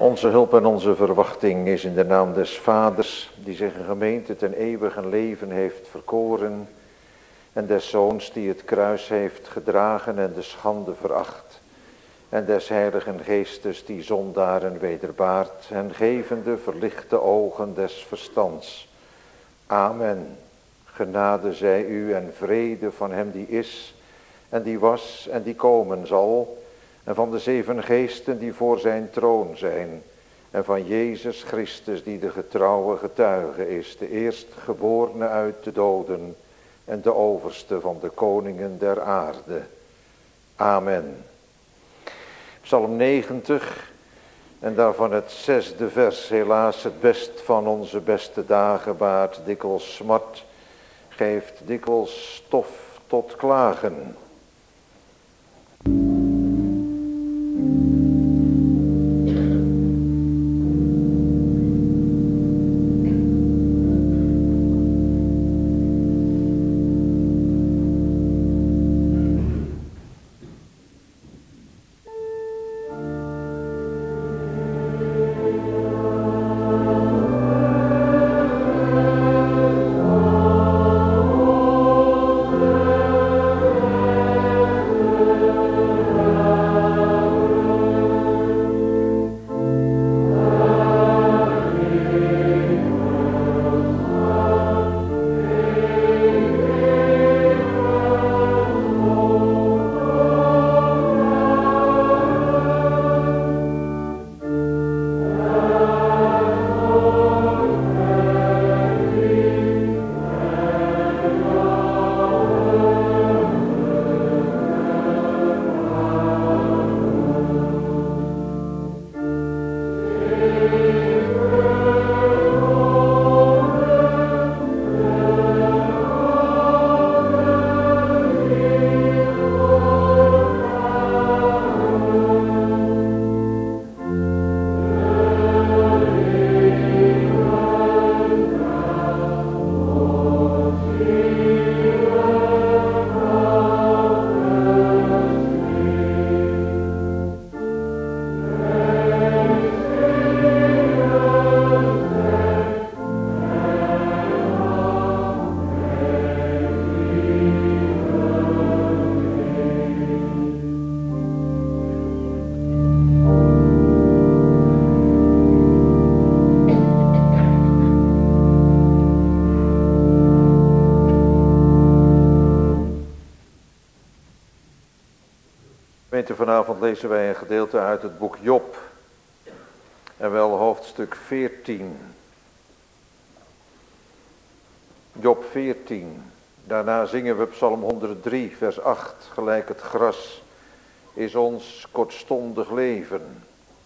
Onze hulp en onze verwachting is in de naam des Vaders, die zich een gemeente ten eeuwige leven heeft verkoren, en des Zoons die het kruis heeft gedragen en de schande veracht, en des Heiligen Geestes die zondaren wederbaart, en gevende verlichte ogen des verstands. Amen. Genade zij u en vrede van hem die is, en die was en die komen zal, en van de 7 geesten die voor zijn troon zijn, en van Jezus Christus die de getrouwe getuige is, de eerstgeborene uit de doden en de overste van de koningen der aarde. Amen. Psalm 90 en daarvan het 6e vers, helaas het best van onze beste dagen, baart dikwijls smart, geeft dikwijls stof tot klagen. Vanavond lezen wij een gedeelte uit het boek Job, en wel hoofdstuk 14. Job 14. Daarna zingen we Psalm 103, vers 8. Gelijk het gras is ons kortstondig leven.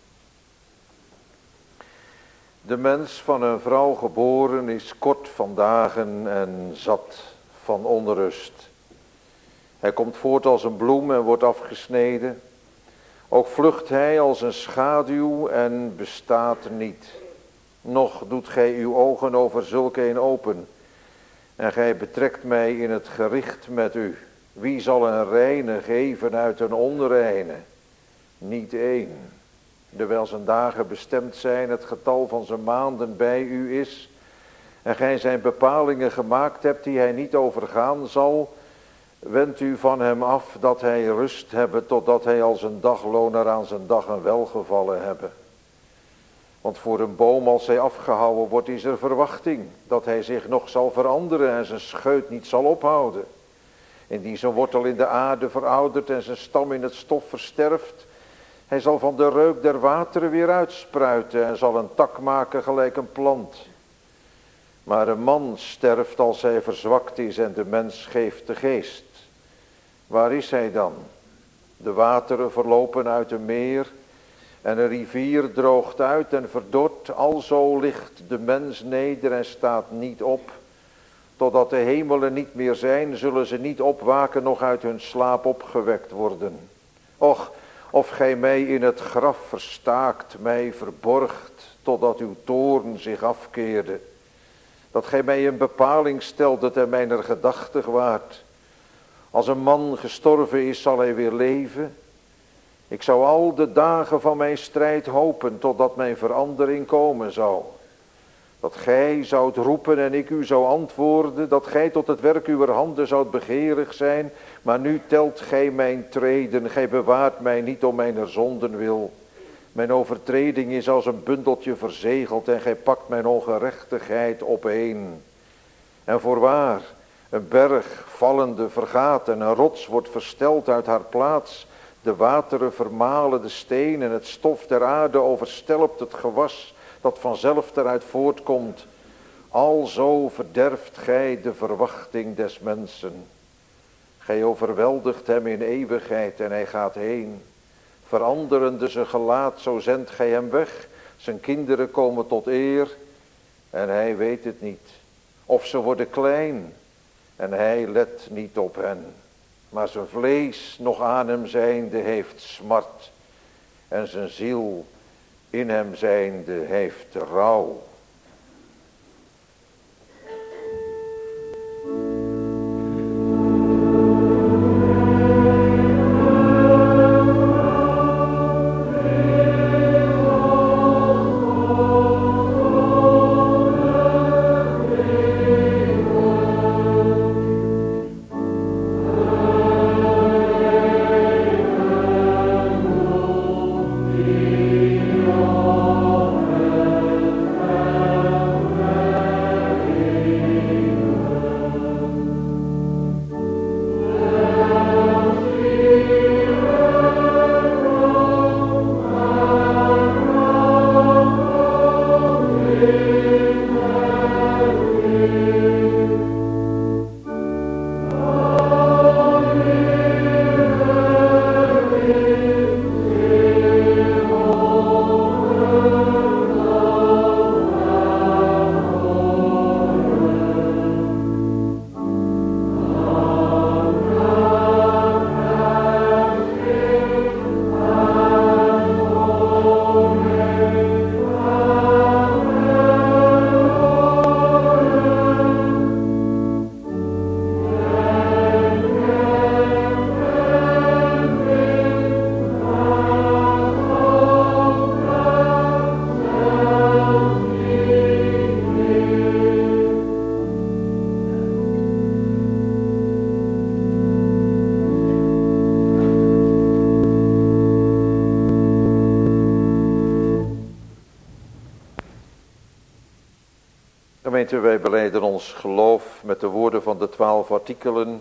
De mens van een vrouw geboren is kort van dagen en zat van onrust. Hij komt voort als een bloem en wordt afgesneden. Ook vlucht hij als een schaduw en bestaat niet. Nog doet gij uw ogen over zulke een open. En gij betrekt mij in het gericht met u. Wie zal een reine geven uit een onreine? Niet één. Terwijl zijn dagen bestemd zijn, het getal van zijn maanden bij u is. En gij zijn bepalingen gemaakt hebt die hij niet overgaan zal. Wend u van hem af dat hij rust hebben, totdat hij als een dagloner aan zijn dag een welgevallen hebben. Want voor een boom als hij afgehouwen wordt is er verwachting, dat hij zich nog zal veranderen en zijn scheut niet zal ophouden. Indien zijn wortel in de aarde veroudert en zijn stam in het stof versterft, hij zal van de reuk der wateren weer uitspruiten en zal een tak maken gelijk een plant. Maar een man sterft als hij verzwakt is en de mens geeft de geest. Waar is hij dan? De wateren verlopen uit een meer en een rivier droogt uit en verdort. Alzo ligt de mens neder en staat niet op. Totdat de hemelen niet meer zijn, zullen ze niet opwaken, nog uit hun slaap opgewekt worden. Och, of gij mij in het graf verstaakt, mij verborgt, totdat uw toorn zich afkeerde. Dat gij mij een bepaling steldet en mijner gedachtig waart. Als een man gestorven is, zal hij weer leven. Ik zou al de dagen van mijn strijd hopen totdat mijn verandering komen zou. Dat gij zoudt roepen en ik u zou antwoorden, dat gij tot het werk uwer handen zoudt begeerig zijn, maar nu telt gij mijn treden, gij bewaart mij niet om mijn zonden wil. Mijn overtreding is als een bundeltje verzegeld en gij pakt mijn ongerechtigheid opeen. En voorwaar, een berg vallende vergaat en een rots wordt versteld uit haar plaats. De wateren vermalen de steen en het stof der aarde overstelpt het gewas dat vanzelf eruit voortkomt. Alzo verderft gij de verwachting des mensen. Gij overweldigt hem in eeuwigheid en hij gaat heen. Veranderende zijn gelaat, zo zendt gij hem weg. Zijn kinderen komen tot eer en hij weet het niet. Of ze worden klein en hij let niet op hen. Maar zijn vlees nog aan hem zijnde heeft smart en zijn ziel in hem zijnde heeft rouw. Gemeente, wij belijden ons geloof met de woorden van de 12 artikelen.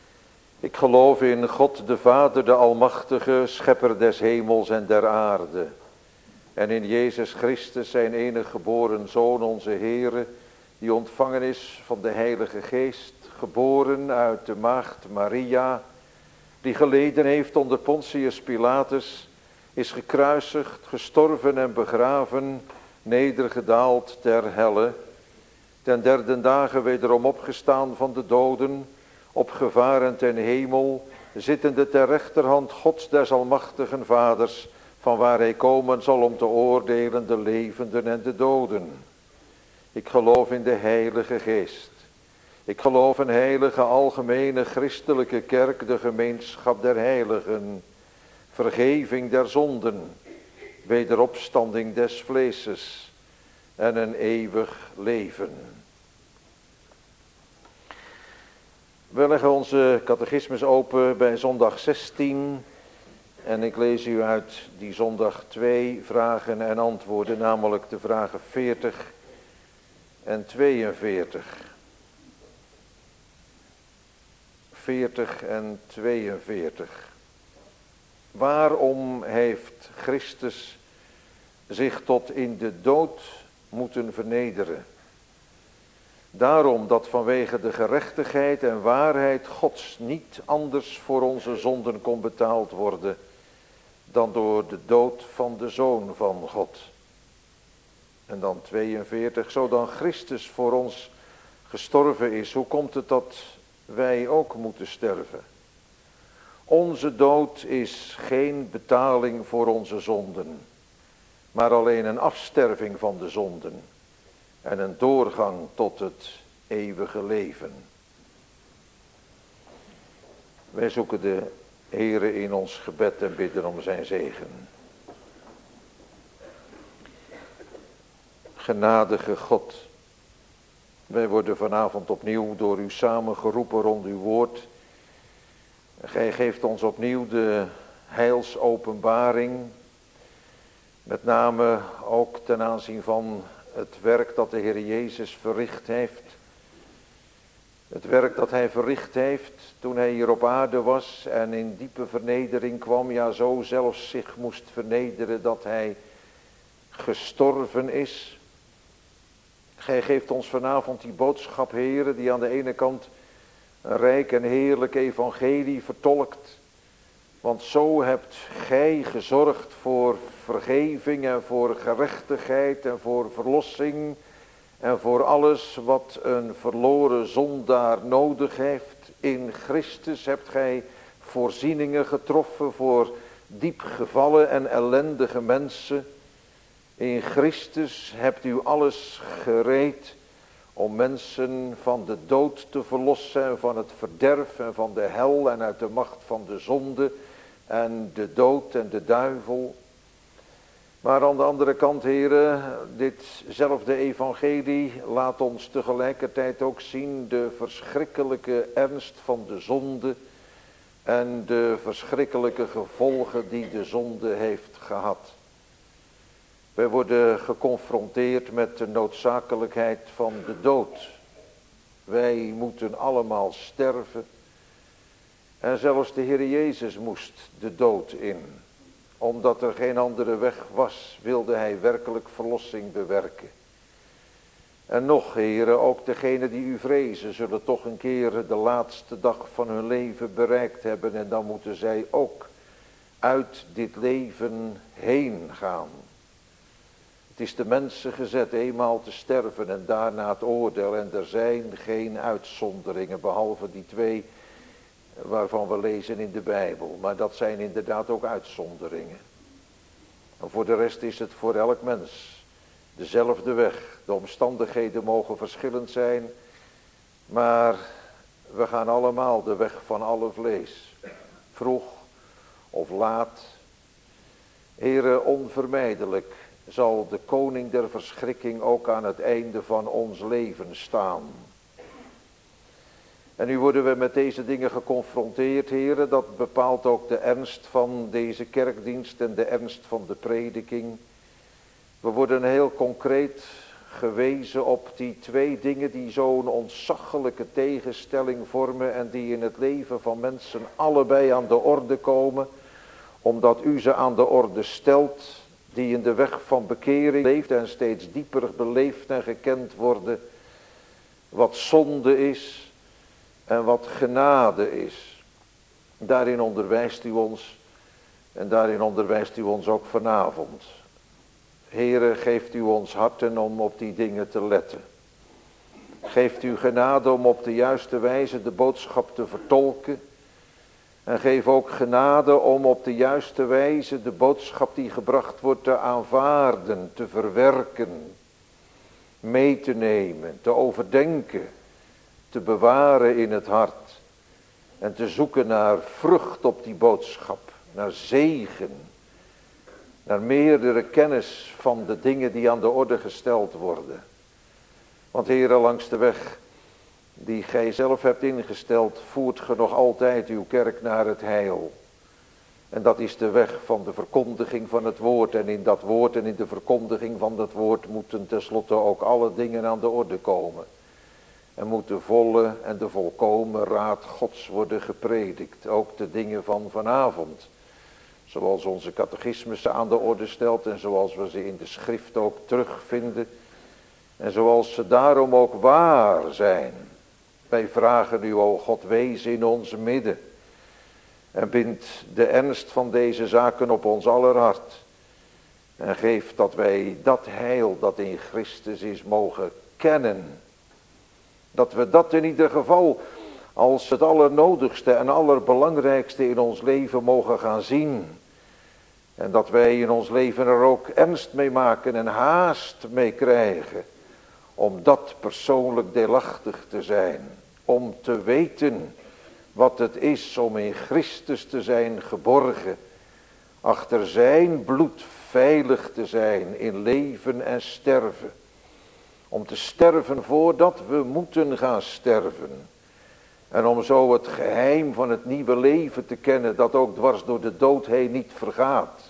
Ik geloof in God de Vader, de Almachtige, Schepper des hemels en der aarde. En in Jezus Christus, zijn enige geboren Zoon, onze Heere, die ontvangen is van de Heilige Geest, geboren uit de maagd Maria, die geleden heeft onder Pontius Pilatus, is gekruisigd, gestorven en begraven, nedergedaald ter helle, ten derde dagen wederom opgestaan van de doden, opgevaren ten hemel, zittende ter rechterhand Gods des almachtigen Vaders, van waar hij komen zal om te oordelen de levenden en de doden. Ik geloof in de Heilige Geest. Ik geloof een heilige algemene christelijke kerk, de gemeenschap der heiligen, vergeving der zonden, wederopstanding des vleeses en een eeuwig leven. We leggen onze catechismus open bij zondag 16 en ik lees u uit die zondag 2 vragen en antwoorden, namelijk de vragen 40 en 42. 40 en 42. Waarom heeft Christus zich tot in de dood moeten vernederen? Daarom dat vanwege de gerechtigheid en waarheid Gods niet anders voor onze zonden kon betaald worden dan door de dood van de Zoon van God. En dan 42, zo dan Christus voor ons gestorven is, hoe komt het dat wij ook moeten sterven? Onze dood is geen betaling voor onze zonden, maar alleen een afsterving van de zonden en een doorgang tot het eeuwige leven. Wij zoeken de Here in ons gebed en bidden om zijn zegen. Genadige God, wij worden vanavond opnieuw door u samengeroepen rond uw woord. Gij geeft ons opnieuw de heilsopenbaring, met name ook ten aanzien van het werk dat de Heer Jezus verricht heeft. Het werk dat hij verricht heeft toen hij hier op aarde was en in diepe vernedering kwam, ja zo zelfs zich moest vernederen dat hij gestorven is. Gij geeft ons vanavond die boodschap, Heere, die aan de ene kant een rijk en heerlijk evangelie vertolkt. Want zo hebt gij gezorgd voor vergeving en voor gerechtigheid en voor verlossing en voor alles wat een verloren zondaar nodig heeft. In Christus hebt gij voorzieningen getroffen voor diep gevallen en ellendige mensen. In Christus hebt u alles gereed om mensen van de dood te verlossen en van het verderf en van de hel en uit de macht van de zonde en de dood en de duivel. Maar aan de andere kant, heren, ditzelfde evangelie laat ons tegelijkertijd ook zien de verschrikkelijke ernst van de zonde en de verschrikkelijke gevolgen die de zonde heeft gehad. Wij worden geconfronteerd met de noodzakelijkheid van de dood. Wij moeten allemaal sterven. En zelfs de Heer Jezus moest de dood in. Omdat er geen andere weg was, wilde hij werkelijk verlossing bewerken. En nog, heren, ook degenen die u vrezen, zullen toch een keer de laatste dag van hun leven bereikt hebben. En dan moeten zij ook uit dit leven heen gaan. Het is de mensen gezet eenmaal te sterven en daarna het oordeel. En er zijn geen uitzonderingen, behalve die twee waarvan we lezen in de Bijbel. Maar dat zijn inderdaad ook uitzonderingen. En voor de rest is het voor elk mens dezelfde weg. De omstandigheden mogen verschillend zijn, maar we gaan allemaal de weg van alle vlees. Vroeg of laat. Here, onvermijdelijk zal de koning der verschrikking ook aan het einde van ons leven staan. En nu worden we met deze dingen geconfronteerd, heren. Dat bepaalt ook de ernst van deze kerkdienst en de ernst van de prediking. We worden heel concreet gewezen op die twee dingen die zo'n ontzaglijke tegenstelling vormen en die in het leven van mensen allebei aan de orde komen, omdat u ze aan de orde stelt, die in de weg van bekering leeft en steeds dieper beleefd en gekend worden, wat zonde is en wat genade is. Daarin onderwijst u ons en daarin onderwijst u ons ook vanavond. Heere, geeft u ons harten om op die dingen te letten. Geeft u genade om op de juiste wijze de boodschap te vertolken. En geef ook genade om op de juiste wijze de boodschap die gebracht wordt te aanvaarden, te verwerken, mee te nemen, te overdenken, te bewaren in het hart. En te zoeken naar vrucht op die boodschap, naar zegen, naar meerdere kennis van de dingen die aan de orde gesteld worden. Want Heere, langs de weg die gij zelf hebt ingesteld, voert ge nog altijd uw kerk naar het heil. En dat is de weg van de verkondiging van het woord. En in dat woord en in de verkondiging van dat woord moeten tenslotte ook alle dingen aan de orde komen. En moet de volle en de volkomen raad Gods worden gepredikt. Ook de dingen van vanavond. Zoals onze catechismus ze aan de orde stelt en zoals we ze in de schrift ook terugvinden. En zoals ze daarom ook waar zijn. Wij vragen u, o God, wees in ons midden. En bind de ernst van deze zaken op ons aller hart. En geef dat wij dat heil dat in Christus is mogen kennen. Dat we dat in ieder geval als het allernodigste en allerbelangrijkste in ons leven mogen gaan zien. En dat wij in ons leven er ook ernst mee maken en haast mee krijgen. Om dat persoonlijk deelachtig te zijn. Om te weten wat het is om in Christus te zijn geborgen, achter zijn bloed veilig te zijn in leven en sterven. Om te sterven voordat we moeten gaan sterven. En om zo het geheim van het nieuwe leven te kennen, dat ook dwars door de dood heen niet vergaat.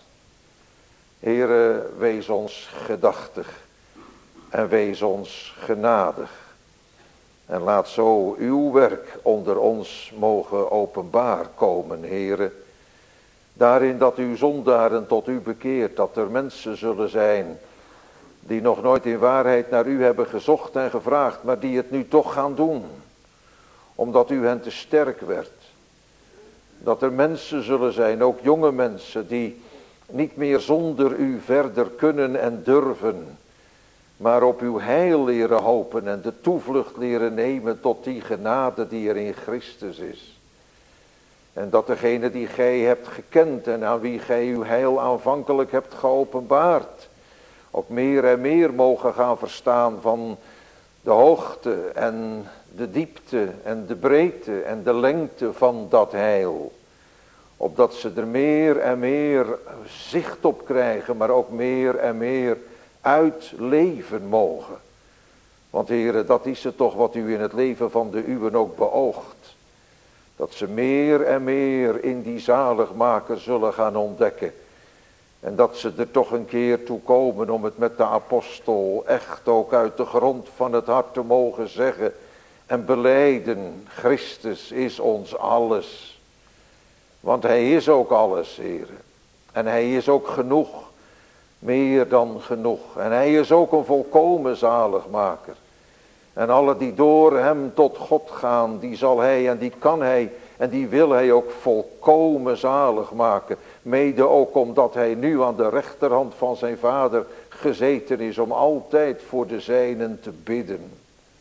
Heere, wees ons gedachtig en wees ons genadig. En laat zo uw werk onder ons mogen openbaar komen, Heere. Daarin dat uw zondaren tot u bekeert, dat er mensen zullen zijn die nog nooit in waarheid naar u hebben gezocht en gevraagd, maar die het nu toch gaan doen, omdat u hen te sterk werd. Dat er mensen zullen zijn, ook jonge mensen, die niet meer zonder u verder kunnen en durven, maar op uw heil leren hopen en de toevlucht leren nemen tot die genade die er in Christus is. En dat degene die gij hebt gekend en aan wie gij uw heil aanvankelijk hebt geopenbaard, ook meer en meer mogen gaan verstaan van de hoogte en de diepte en de breedte en de lengte van dat heil. Opdat ze er meer en meer zicht op krijgen, maar ook meer en meer uitleven mogen. Want Heere, dat is het toch wat u in het leven van de uwen ook beoogt. Dat ze meer en meer in die zaligmaker zullen gaan ontdekken. En dat ze er toch een keer toe komen om het met de apostel echt ook uit de grond van het hart te mogen zeggen en belijden. Christus is ons alles. Want hij is ook alles, Heere. En hij is ook genoeg. Meer dan genoeg. En hij is ook een volkomen zaligmaker. En alle die door hem tot God gaan, die zal hij en die kan hij en die wil hij ook volkomen zalig maken. Mede ook omdat hij nu aan de rechterhand van zijn vader gezeten is om altijd voor de zijnen te bidden.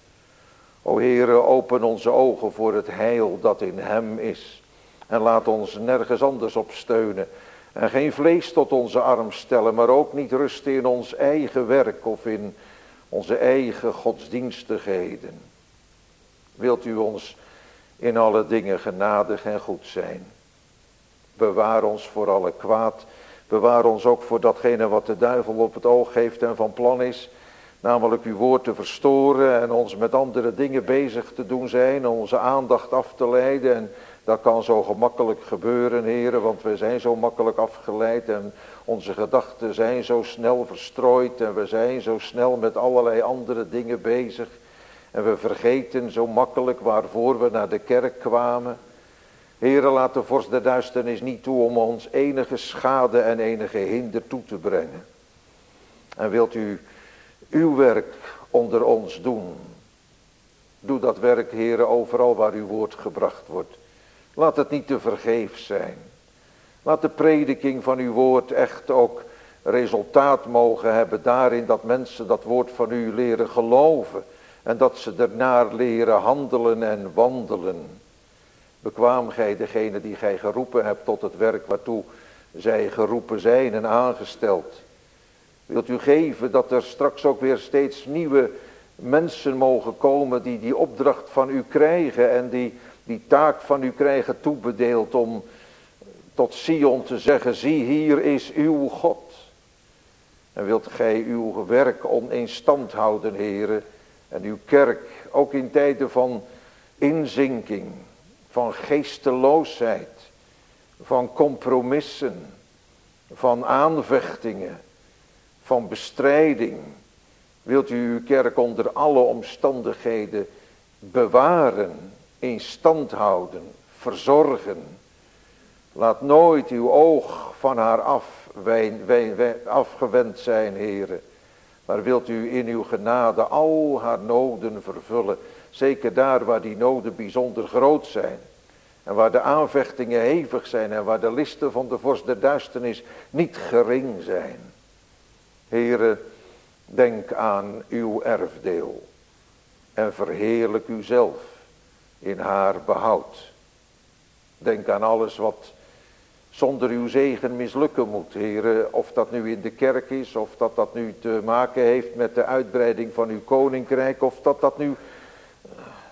O Heere, open onze ogen voor het heil dat in hem is. En laat ons nergens anders op steunen. En geen vlees tot onze arm stellen, maar ook niet rusten in ons eigen werk of in onze eigen godsdienstigheden. Wilt u ons in alle dingen genadig en goed zijn. Bewaar ons voor alle kwaad. Bewaar ons ook voor datgene wat de duivel op het oog heeft en van plan is. Namelijk uw woord te verstoren en ons met andere dingen bezig te doen zijn. Onze aandacht af te leiden. En dat kan zo gemakkelijk gebeuren, heren, want we zijn zo makkelijk afgeleid. En onze gedachten zijn zo snel verstrooid. En we zijn zo snel met allerlei andere dingen bezig. En we vergeten zo makkelijk waarvoor we naar de kerk kwamen. Heere, laat de vorst der duisternis niet toe om ons enige schade en enige hinder toe te brengen. En wilt u uw werk onder ons doen. Doe dat werk, Heere, overal waar uw woord gebracht wordt. Laat het niet te vergeefs zijn. Laat de prediking van uw woord echt ook resultaat mogen hebben daarin dat mensen dat woord van u leren geloven. En dat ze ernaar leren handelen en wandelen. Bekwaam gij degene die gij geroepen hebt tot het werk waartoe zij geroepen zijn en aangesteld. Wilt u geven dat er straks ook weer steeds nieuwe mensen mogen komen die die opdracht van u krijgen en die taak van u krijgen toebedeeld om tot Sion te zeggen, zie hier is uw God. En wilt gij uw werk in stand houden, Heere, en uw kerk ook in tijden van inzinking, van geesteloosheid, van compromissen, van aanvechtingen, van bestrijding. Wilt u uw kerk onder alle omstandigheden bewaren, in stand houden, verzorgen. Laat nooit uw oog van haar afgewend zijn, Heere. Maar wilt u in uw genade al haar noden vervullen. Zeker daar waar die noden bijzonder groot zijn. En waar de aanvechtingen hevig zijn. En waar de listen van de vorst der duisternis niet gering zijn. Heere, denk aan uw erfdeel. En verheerlijk uzelf in haar behoud. Denk aan alles wat zonder uw zegen mislukken moet, Heere. Of dat nu in de kerk is, of dat nu te maken heeft met de uitbreiding van uw koninkrijk. Of dat nu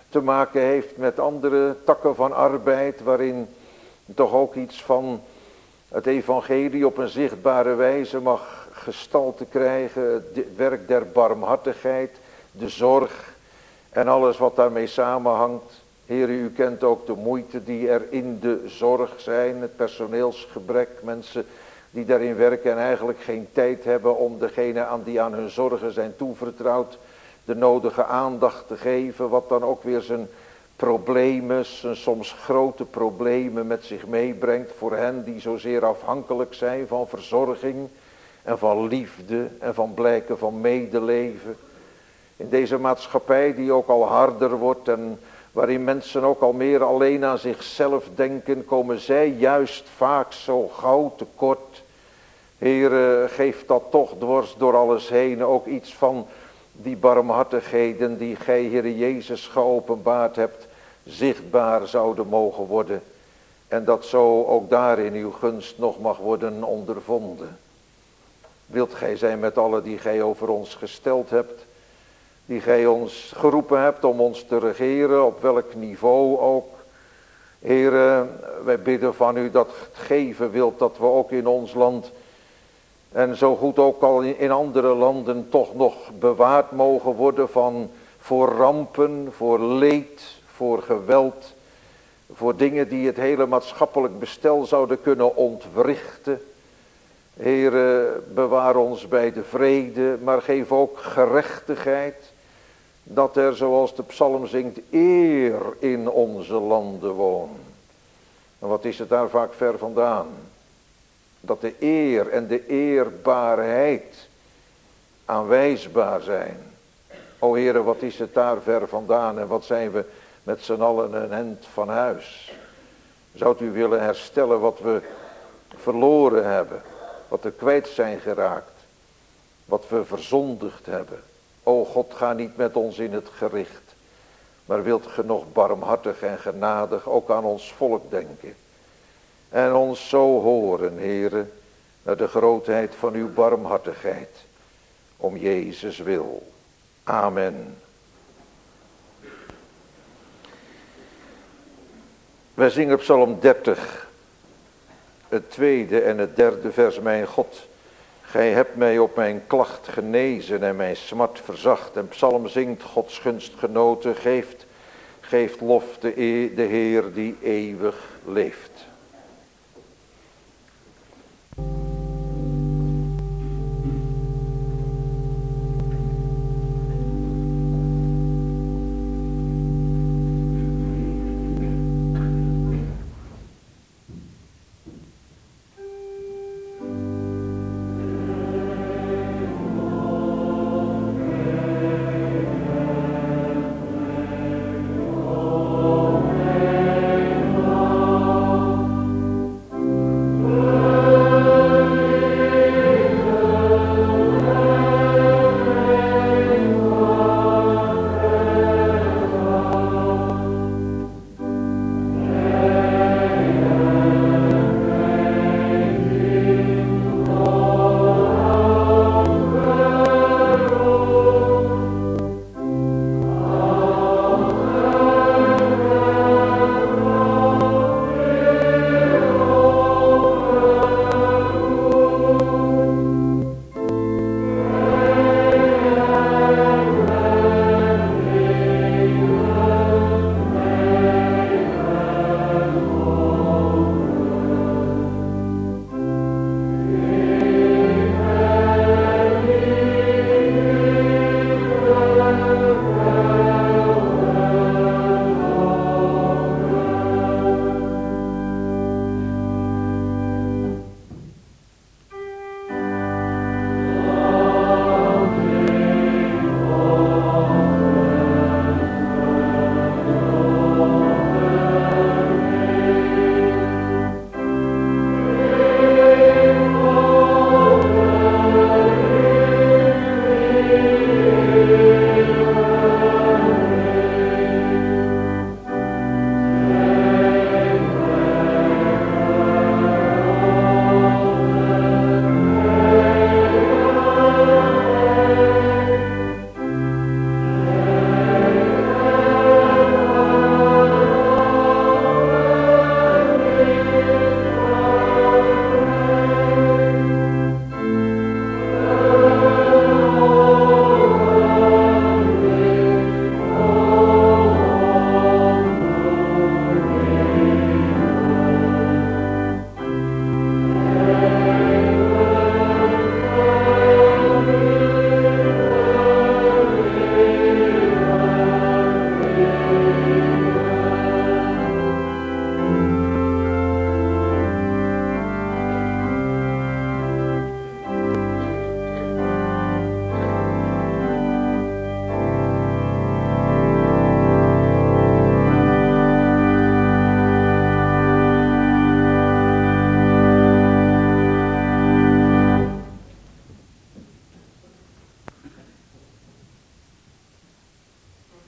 te maken heeft met andere takken van arbeid, waarin toch ook iets van het evangelie op een zichtbare wijze mag gestalte krijgen. Het werk der barmhartigheid, de zorg en alles wat daarmee samenhangt. Heer, u kent ook de moeite die er in de zorg zijn, het personeelsgebrek, mensen die daarin werken en eigenlijk geen tijd hebben om degene die aan hun zorgen zijn toevertrouwd de nodige aandacht te geven, wat dan ook weer zijn problemen, zijn soms grote problemen met zich meebrengt voor hen die zozeer afhankelijk zijn van verzorging en van liefde en van blijken van medeleven. In deze maatschappij die ook al harder wordt en waarin mensen ook al meer alleen aan zichzelf denken, komen zij juist vaak zo gauw tekort. Heere, geef dat toch dwars door alles heen ook iets van die barmhartigheden die gij, Heere Jezus, geopenbaard hebt, zichtbaar zouden mogen worden. En dat zo ook daarin uw gunst nog mag worden ondervonden. Wilt gij zijn met allen die gij over ons gesteld hebt, die gij ons geroepen hebt om ons te regeren, op welk niveau ook. Heere, wij bidden van u dat het geven wilt dat we ook in ons land en zo goed ook al in andere landen toch nog bewaard mogen worden voor rampen, voor leed, voor geweld, voor dingen die het hele maatschappelijk bestel zouden kunnen ontwrichten. Heere, bewaar ons bij de vrede, maar geef ook gerechtigheid, dat er, zoals de psalm zingt, eer in onze landen woont. En wat is het daar vaak ver vandaan? Dat de eer en de eerbaarheid aanwijsbaar zijn. O Heere, wat is het daar ver vandaan en wat zijn we met z'n allen een end van huis. Zou u willen herstellen wat we verloren hebben, wat we kwijt zijn geraakt, wat we verzondigd hebben. O God, ga niet met ons in het gericht, maar wilt ge nog barmhartig en genadig ook aan ons volk denken. En ons zo horen, Heere, naar de grootheid van uw barmhartigheid, om Jezus wil. Amen. Wij zingen Psalm 30, het tweede en het derde vers. Mijn God, gij hebt mij op mijn klacht genezen en mijn smart verzacht. En Psalm zingt, Gods gunstgenoten, geeft lof de Heer die eeuwig leeft.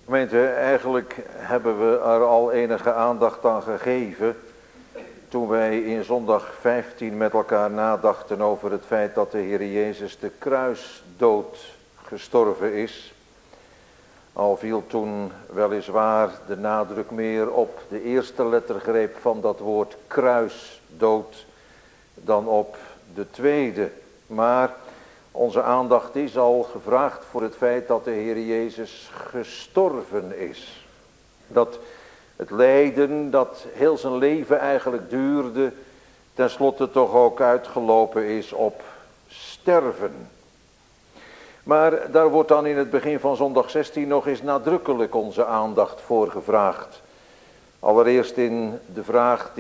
Gemeente, eigenlijk hebben we er al enige aandacht aan gegeven toen wij in zondag 15 met elkaar nadachten over het feit dat de Heer Jezus de kruisdood gestorven is. Al viel toen weliswaar de nadruk meer op de eerste lettergreep van dat woord kruisdood dan op de tweede. Maar onze aandacht is al gevraagd voor het feit dat de Heer Jezus gestorven is. Dat het lijden dat heel zijn leven eigenlijk duurde, tenslotte toch ook uitgelopen is op sterven. Maar daar wordt dan in het begin van zondag 16 nog eens nadrukkelijk onze aandacht voor gevraagd. Allereerst in de vraag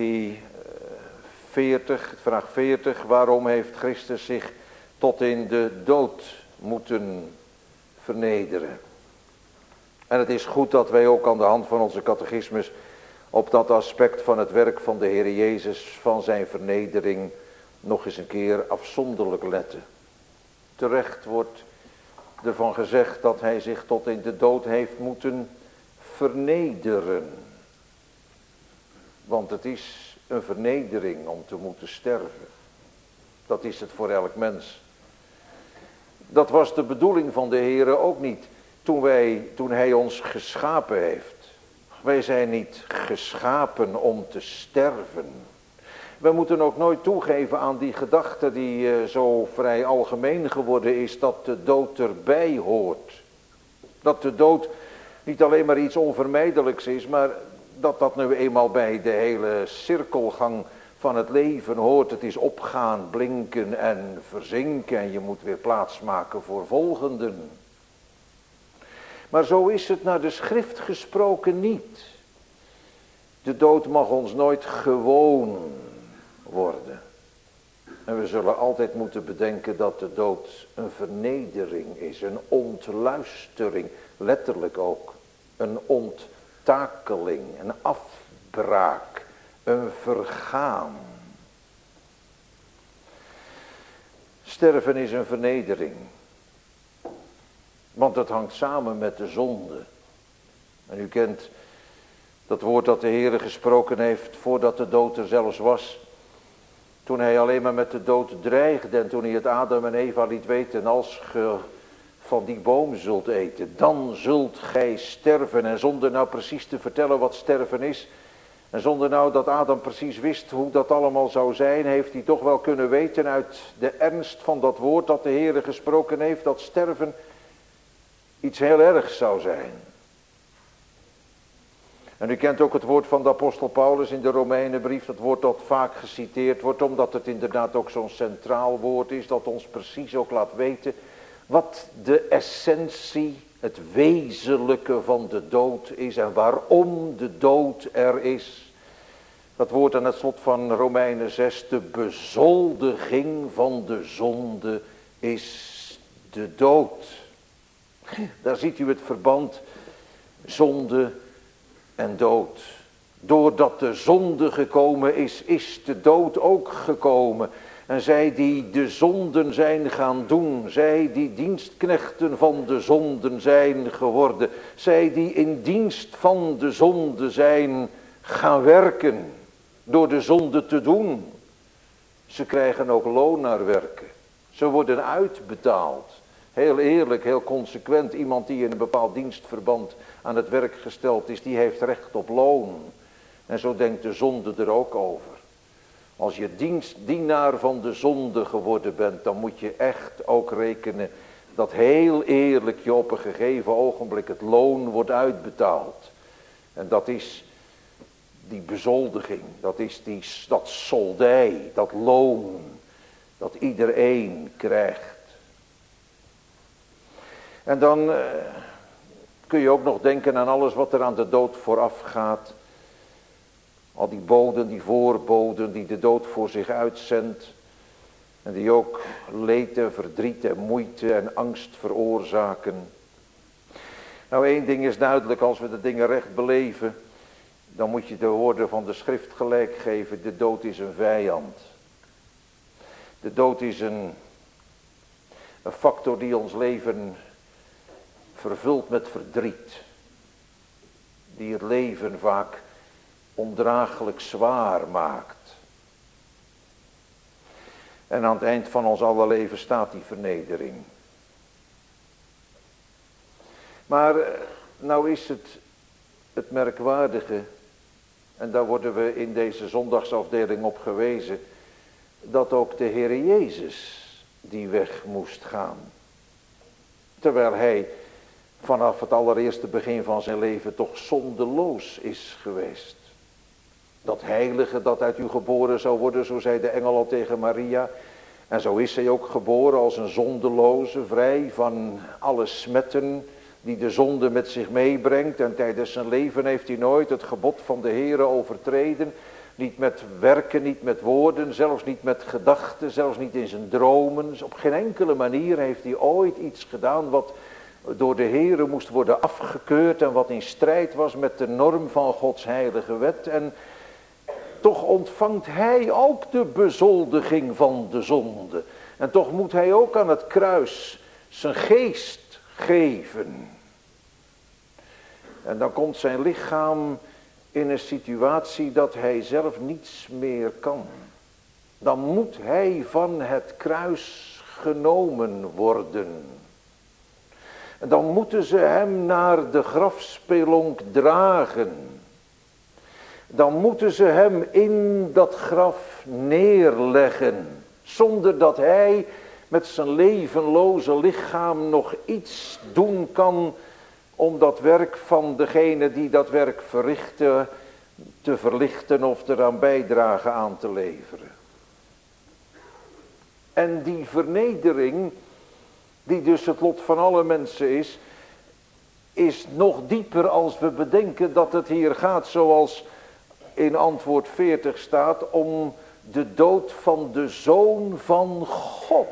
vraag 40, waarom heeft Christus zich tot in de dood moeten vernederen? En het is goed dat wij ook aan de hand van onze catechismus op dat aspect van het werk van de Heer Jezus, van zijn vernedering, nog eens een keer afzonderlijk letten. Terecht wordt ervan gezegd dat hij zich tot in de dood heeft moeten vernederen. Want het is een vernedering om te moeten sterven. Dat is het voor elk mens. Dat was de bedoeling van de Heer ook niet toen hij ons geschapen heeft. Wij zijn niet geschapen om te sterven. We moeten ook nooit toegeven aan die gedachte die zo vrij algemeen geworden is, dat de dood erbij hoort. Dat de dood niet alleen maar iets onvermijdelijks is, maar dat dat nu eenmaal bij de hele cirkelgang van het leven hoort. Het is opgaan, blinken en verzinken en je moet weer plaats maken voor volgenden. Maar zo is het naar de schrift gesproken niet. De dood mag ons nooit gewoon worden. En we zullen altijd moeten bedenken dat de dood een vernedering is, een ontluistering, letterlijk ook. Een onttakeling, een afbraak, een vergaan. Sterven is een vernedering. Want het hangt samen met de zonde. En u kent dat woord dat de Heer gesproken heeft voordat de dood er zelfs was. Toen hij alleen maar met de dood dreigde en toen hij het Adam en Eva liet weten, als ge van die boom zult eten, dan zult gij sterven. En zonder nou precies te vertellen wat sterven is, en zonder nou dat Adam precies wist hoe dat allemaal zou zijn, heeft hij toch wel kunnen weten uit de ernst van dat woord dat de Heer gesproken heeft, dat sterven iets heel ergs zou zijn. En u kent ook het woord van de apostel Paulus in de Romeinenbrief, dat woord dat vaak geciteerd wordt, omdat het inderdaad ook zo'n centraal woord is, dat ons precies ook laat weten wat de essentie, het wezenlijke van de dood is en waarom de dood er is. Dat woord aan het slot van Romeinen 6, de bezoldiging van de zonde is de dood. Daar ziet u het verband zonde en dood. Doordat de zonde gekomen is, is de dood ook gekomen. En zij die de zonden zijn gaan doen, zij die dienstknechten van de zonden zijn geworden, zij die in dienst van de zonde zijn gaan werken, door de zonde te doen, ze krijgen ook loon naar werken. Ze worden uitbetaald. Heel eerlijk, heel consequent, iemand die in een bepaald dienstverband aan het werk gesteld is, die heeft recht op loon. En zo denkt de zonde er ook over. Als je dienaar van de zonde geworden bent, dan moet je echt ook rekenen dat heel eerlijk je op een gegeven ogenblik het loon wordt uitbetaald. En dat is die bezoldiging, dat soldij, dat loon, dat iedereen krijgt. En dan kun je ook nog denken aan alles wat er aan de dood vooraf gaat. Al die boden, die voorboden die de dood voor zich uitzendt. En die ook leed en verdriet en moeite en angst veroorzaken. Nou, één ding is duidelijk, als we de dingen recht beleven, dan moet je de woorden van de schrift gelijk geven. De dood is een vijand. De dood is een factor die ons leven vervult met verdriet. die het leven vaak ondraaglijk zwaar maakt. En aan het eind van ons aller leven staat die vernedering. Maar nou is het merkwaardige, en daar worden we in deze zondagsafdeling op gewezen, dat ook de Heer Jezus die weg moest gaan. Terwijl hij vanaf het allereerste begin van zijn leven toch zondeloos is geweest. Dat heilige dat uit u geboren zou worden, zo zei de engel al tegen Maria. En zo is hij ook geboren als een zondeloze, vrij van alle smetten die de zonde met zich meebrengt. En tijdens zijn leven heeft hij nooit het gebod van de Heere overtreden. Niet met werken, niet met woorden, zelfs niet met gedachten, zelfs niet in zijn dromen. Op geen enkele manier heeft hij ooit iets gedaan wat door de Heere moest worden afgekeurd en wat in strijd was met de norm van Gods heilige wet. En toch ontvangt hij ook de bezoldiging van de zonde. En toch moet hij ook aan het kruis zijn geest geven. En dan komt zijn lichaam in een situatie dat hij zelf niets meer kan. Dan moet hij van het kruis genomen worden. En dan moeten ze hem naar de grafspelonk dragen. Dan moeten ze hem in dat graf neerleggen. Zonder dat hij met zijn levenloze lichaam nog iets doen kan om dat werk van degene die dat werk verrichtte te verlichten of eraan bijdragen aan te leveren. En die vernedering, die dus het lot van alle mensen is nog dieper als we bedenken dat het hier gaat, zoals in antwoord 40 staat, om de dood van de Zoon van God.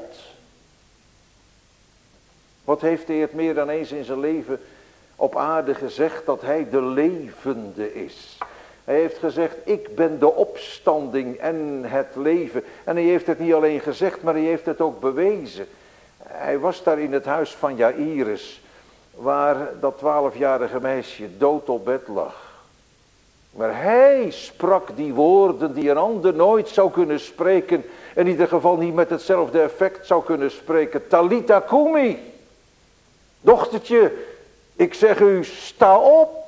Wat heeft hij het meer dan eens in zijn leven op aarde gezegd? Dat hij de levende is. Hij heeft gezegd, ik ben de opstanding en het leven. En hij heeft het niet alleen gezegd, maar hij heeft het ook bewezen. Hij was daar in het huis van Jairus, waar dat 12-jarige meisje dood op bed lag. Maar hij sprak die woorden die een ander nooit zou kunnen spreken. In ieder geval niet met hetzelfde effect zou kunnen spreken. Talita Kumi. Dochtertje, ik zeg u, sta op.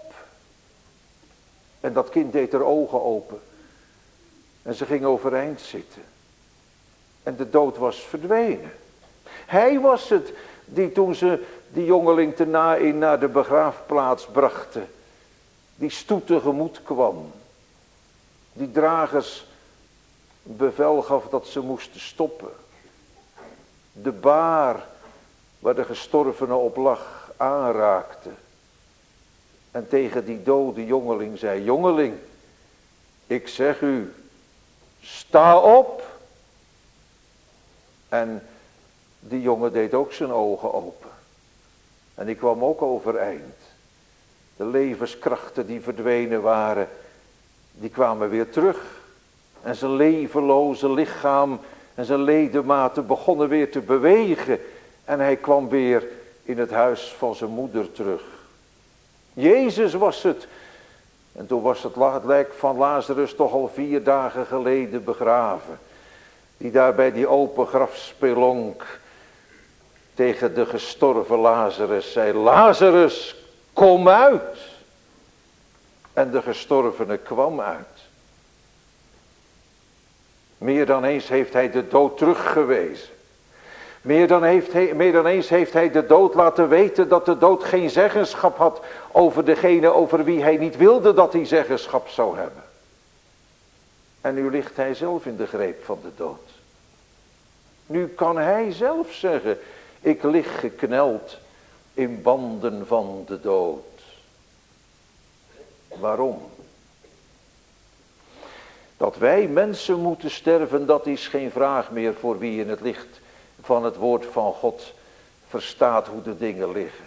En dat kind deed haar ogen open. En ze ging overeind zitten. En de dood was verdwenen. Hij was het die toen ze die jongeling naar de begraafplaats brachten, die stoet tegemoet kwam. Die dragers bevel gaf dat ze moesten stoppen. De baar waar de gestorvene op lag aanraakte. En tegen die dode jongeling zei, jongeling, ik zeg u, sta op. En die jongen deed ook zijn ogen open. En die kwam ook overeind. De levenskrachten die verdwenen waren, die kwamen weer terug. En zijn levenloze lichaam en zijn ledematen begonnen weer te bewegen. En hij kwam weer in het huis van zijn moeder terug. Jezus was het. En toen was het lijk van Lazarus toch al 4 dagen geleden begraven. Die daar bij die open grafspelonk tegen de gestorven Lazarus zei, Lazarus, kom uit. En de gestorvene kwam uit. Meer dan eens heeft hij de dood teruggewezen. Meer dan eens heeft hij de dood laten weten dat de dood geen zeggenschap had over degene over wie hij niet wilde dat hij zeggenschap zou hebben. En nu ligt hij zelf in de greep van de dood. Nu kan hij zelf zeggen, ik lig gekneld in banden van de dood. Waarom? Dat wij mensen moeten sterven, dat is geen vraag meer voor wie in het licht van het woord van God verstaat hoe de dingen liggen.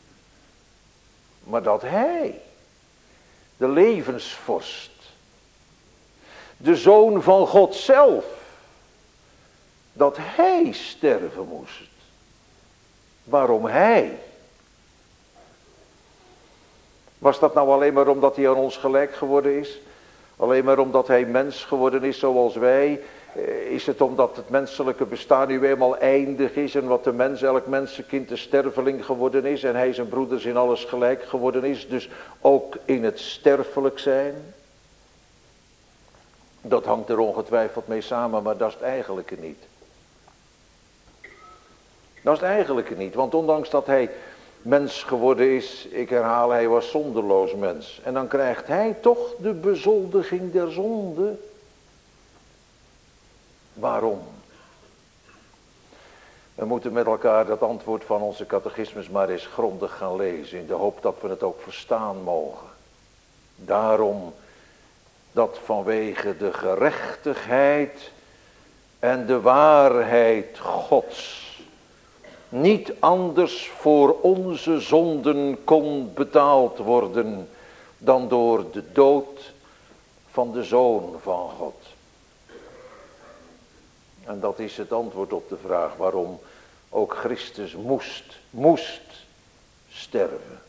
Maar dat hij, de levensvorst, de Zoon van God zelf, dat hij sterven moest. Waarom hij? Was dat nou alleen maar omdat hij aan ons gelijk geworden is? Alleen maar omdat hij mens geworden is zoals wij? Is het omdat het menselijke bestaan nu eenmaal eindig is en wat de mens, elk mensenkind, de sterveling geworden is en hij zijn broeders in alles gelijk geworden is, dus ook in het sterfelijk zijn? Dat hangt er ongetwijfeld mee samen, maar dat is het eigenlijke niet. Dat is het eigenlijke niet, want ondanks dat hij mens geworden is, ik herhaal, hij was zonderloos mens. En dan krijgt hij toch de bezoldiging der zonde. Waarom? We moeten met elkaar dat antwoord van onze catechismus maar eens grondig gaan lezen, in de hoop dat we het ook verstaan mogen. Daarom dat vanwege de gerechtigheid en de waarheid Gods niet anders voor onze zonden kon betaald worden dan door de dood van de Zoon van God. En dat is het antwoord op de vraag waarom ook Christus moest sterven.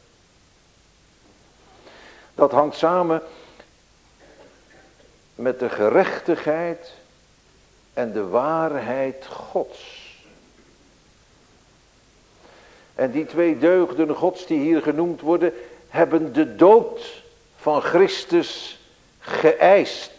Dat hangt samen met de gerechtigheid en de waarheid Gods. En die twee deugden Gods die hier genoemd worden, hebben de dood van Christus geëist.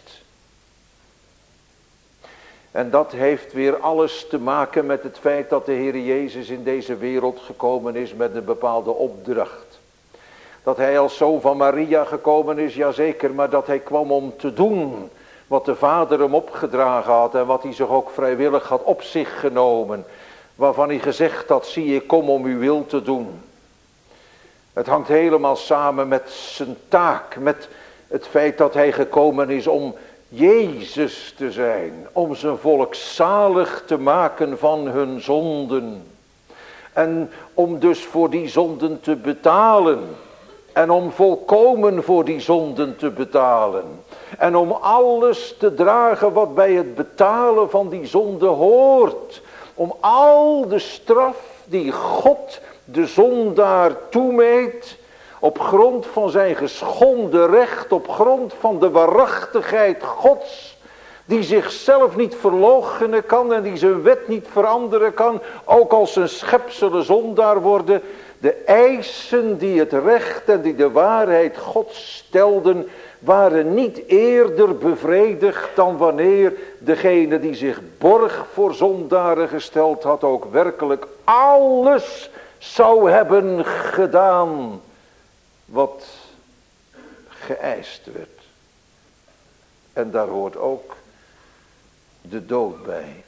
En dat heeft weer alles te maken met het feit dat de Heer Jezus in deze wereld gekomen is met een bepaalde opdracht. Dat hij als zoon van Maria gekomen is, jazeker, maar dat hij kwam om te doen wat de Vader hem opgedragen had en wat hij zich ook vrijwillig had op zich genomen. Waarvan hij gezegd had, zie ik kom om uw wil te doen. Het hangt helemaal samen met zijn taak, met het feit dat hij gekomen is om Jezus te zijn, om zijn volk zalig te maken van hun zonden. En om dus voor die zonden te betalen. En om volkomen voor die zonden te betalen. En om alles te dragen wat bij het betalen van die zonde hoort. Om al de straf die God de zondaar toemeet, op grond van zijn geschonden recht, op grond van de waarachtigheid Gods, die zichzelf niet verloochenen kan en die zijn wet niet veranderen kan, ook als zijn schepselen zondaar worden, de eisen die het recht en die de waarheid Gods stelden, waren niet eerder bevredigd dan wanneer degene die zich borg voor zondaren gesteld had ook werkelijk alles zou hebben gedaan wat geëist werd. En daar hoort ook de dood bij.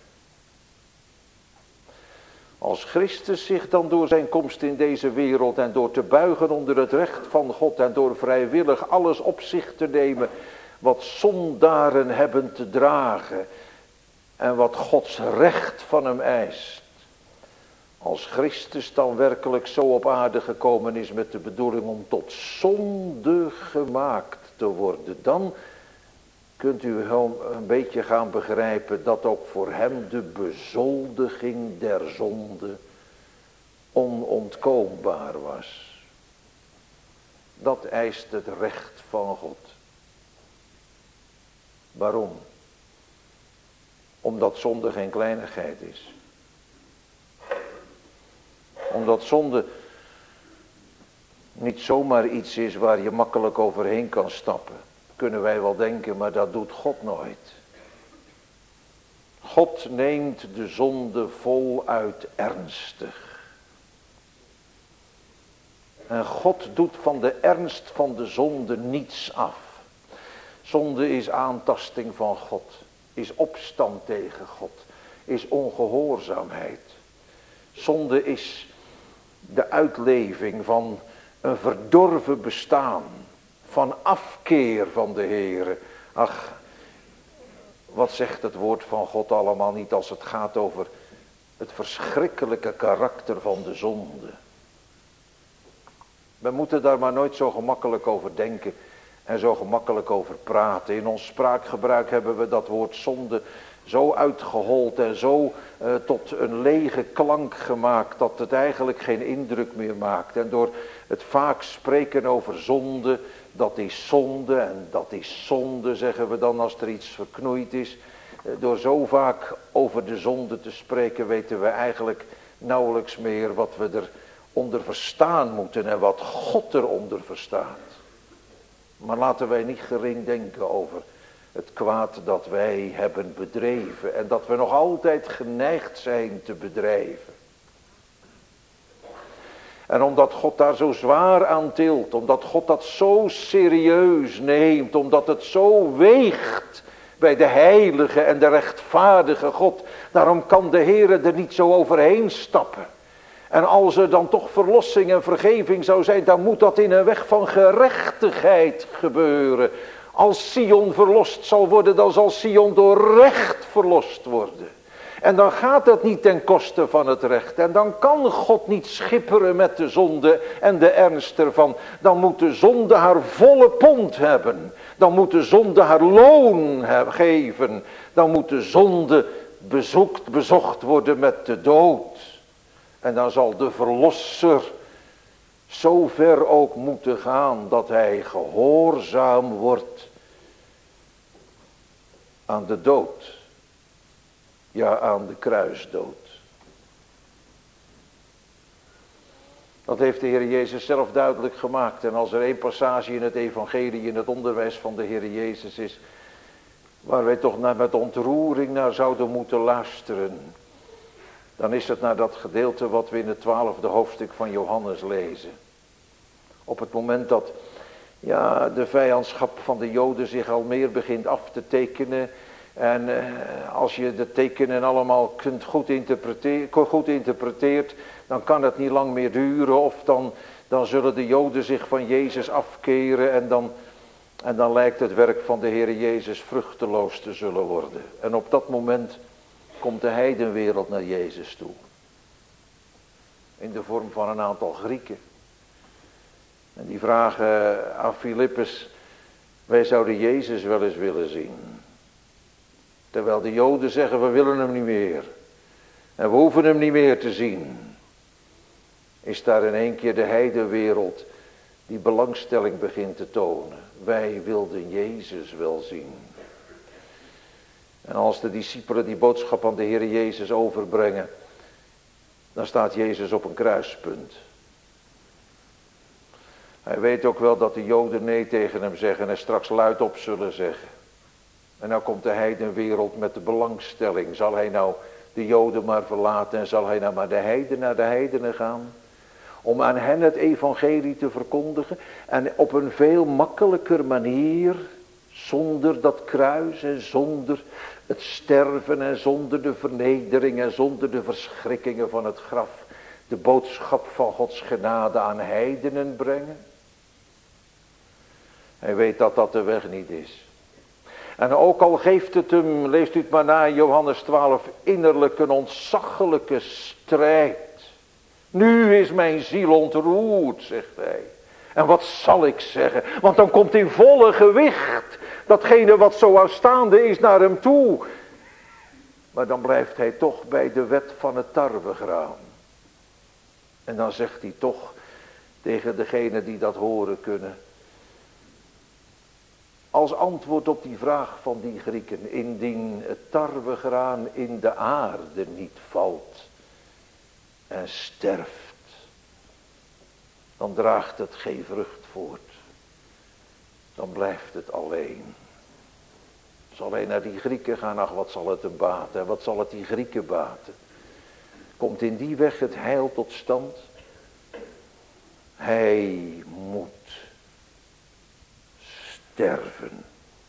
Als Christus zich dan door zijn komst in deze wereld en door te buigen onder het recht van God en door vrijwillig alles op zich te nemen wat zondaren hebben te dragen en wat Gods recht van hem eist. Als Christus dan werkelijk zo op aarde gekomen is met de bedoeling om tot zonde gemaakt te worden, dan kunt u een beetje gaan begrijpen dat ook voor hem de bezoldiging der zonde onontkoombaar was. Dat eist het recht van God. Waarom? Omdat zonde geen kleinigheid is. Omdat zonde niet zomaar iets is waar je makkelijk overheen kan stappen. Kunnen wij wel denken, maar dat doet God nooit. God neemt de zonde voluit ernstig. En God doet van de ernst van de zonde niets af. Zonde is aantasting van God, is opstand tegen God, is ongehoorzaamheid. Zonde is de uitleving van een verdorven bestaan, van afkeer van de Heere. Ach, wat zegt het woord van God allemaal niet als het gaat over het verschrikkelijke karakter van de zonde. We moeten daar maar nooit zo gemakkelijk over denken en zo gemakkelijk over praten. In ons spraakgebruik hebben we dat woord zonde zo uitgehold en zo tot een lege klank gemaakt dat het eigenlijk geen indruk meer maakt. En door het vaak spreken over zonde, dat is zonde en dat is zonde, zeggen we dan als er iets verknoeid is. Door zo vaak over de zonde te spreken weten we eigenlijk nauwelijks meer wat we eronder verstaan moeten en wat God eronder verstaat. Maar laten wij niet gering denken over het kwaad dat wij hebben bedreven en dat we nog altijd geneigd zijn te bedrijven. En omdat God daar zo zwaar aan tilt, omdat God dat zo serieus neemt, omdat het zo weegt bij de heilige en de rechtvaardige God, daarom kan de Heer er niet zo overheen stappen. En als er dan toch verlossing en vergeving zou zijn, dan moet dat in een weg van gerechtigheid gebeuren. Als Sion verlost zal worden, dan zal Sion door recht verlost worden. En dan gaat het niet ten koste van het recht. En dan kan God niet schipperen met de zonde en de ernst ervan. Dan moet de zonde haar volle pond hebben. Dan moet de zonde haar loon geven. Dan moet de zonde bezocht worden met de dood. En dan zal de verlosser zo ver ook moeten gaan dat hij gehoorzaam wordt aan de dood. Ja, aan de kruisdood. Dat heeft de Heer Jezus zelf duidelijk gemaakt. En als er één passage in het evangelie, in het onderwijs van de Heer Jezus is, waar wij toch met ontroering naar zouden moeten luisteren, dan is het naar dat gedeelte wat we in het 12e hoofdstuk van Johannes lezen. Op het moment dat de vijandschap van de Joden zich al meer begint af te tekenen. En als je de tekenen allemaal goed interpreteert, dan kan het niet lang meer duren. Of dan zullen de Joden zich van Jezus afkeren en dan lijkt het werk van de Heer Jezus vruchteloos te zullen worden. En op dat moment komt de heidenwereld naar Jezus toe. In de vorm van een aantal Grieken. En die vragen aan Filippus, wij zouden Jezus wel eens willen zien. Terwijl de Joden zeggen, we willen hem niet meer. En we hoeven hem niet meer te zien. Is daar in één keer de heidenwereld die belangstelling begint te tonen. Wij wilden Jezus wel zien. En als de discipelen die boodschap aan de Heer Jezus overbrengen, dan staat Jezus op een kruispunt. Hij weet ook wel dat de Joden nee tegen hem zeggen en straks luidop zullen zeggen. En nou komt de heidenwereld met de belangstelling. Zal hij nou de Joden maar verlaten en zal hij nou maar naar de heidenen gaan? Om aan hen het evangelie te verkondigen. En op een veel makkelijker manier, zonder dat kruis en zonder het sterven en zonder de vernedering en zonder de verschrikkingen van het graf, de boodschap van Gods genade aan heidenen brengen. Hij weet dat dat de weg niet is. En ook al geeft het hem, leest u het maar na in Johannes 12, innerlijk een ontzaglijke strijd. Nu is mijn ziel ontroerd, zegt hij. En wat zal ik zeggen? Want dan komt in volle gewicht datgene wat zo aanstaande is naar hem toe. Maar dan blijft hij toch bij de wet van het tarwegraan. En dan zegt hij toch tegen degene die dat horen kunnen. Als antwoord op die vraag van die Grieken. Indien het tarwegraan in de aarde niet valt en sterft, dan draagt het geen vrucht voort. Dan blijft het alleen. Zal hij naar die Grieken gaan? Ach, wat zal het hem baten? En wat zal het die Grieken baten? Komt in die weg het heil tot stand? Hij moet sterven.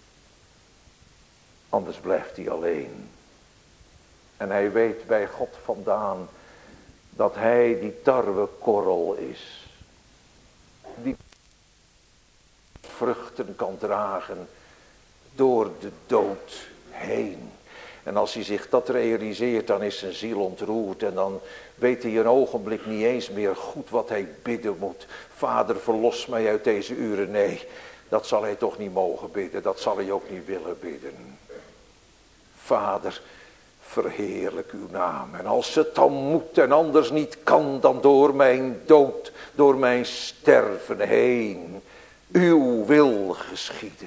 Anders blijft hij alleen. En hij weet bij God vandaan dat hij die tarwekorrel is. Die vruchten kan dragen door de dood heen. En als hij zich dat realiseert, dan is zijn ziel ontroerd. En dan weet hij een ogenblik niet eens meer goed wat hij bidden moet. Vader, verlos mij uit deze uren. Nee, dat zal hij toch niet mogen bidden. Dat zal hij ook niet willen bidden. Vader, verheerlijk uw naam. En als het dan moet en anders niet kan, dan door mijn dood, door mijn sterven heen, uw wil geschieden.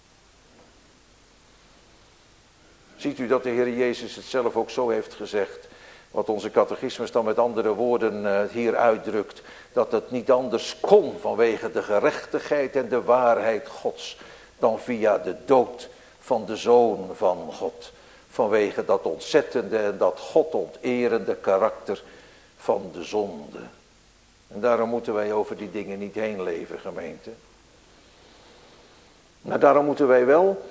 Ziet u dat de Heer Jezus het zelf ook zo heeft gezegd? Wat onze catechismus dan met andere woorden hier uitdrukt. Dat het niet anders kon vanwege de gerechtigheid en de waarheid Gods. Dan via de dood van de Zoon van God. Vanwege dat ontzettende en dat God onterende karakter van de zonde. En daarom moeten wij over die dingen niet heen leven, gemeente. Maar daarom moeten wij wel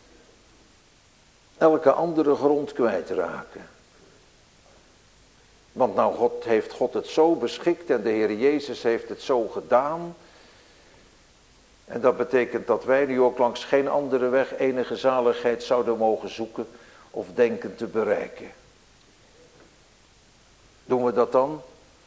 elke andere grond kwijtraken. Want nou heeft God het zo beschikt en de Heer Jezus heeft het zo gedaan. En dat betekent dat wij nu ook langs geen andere weg enige zaligheid zouden mogen zoeken of denken te bereiken. Doen we dat dan?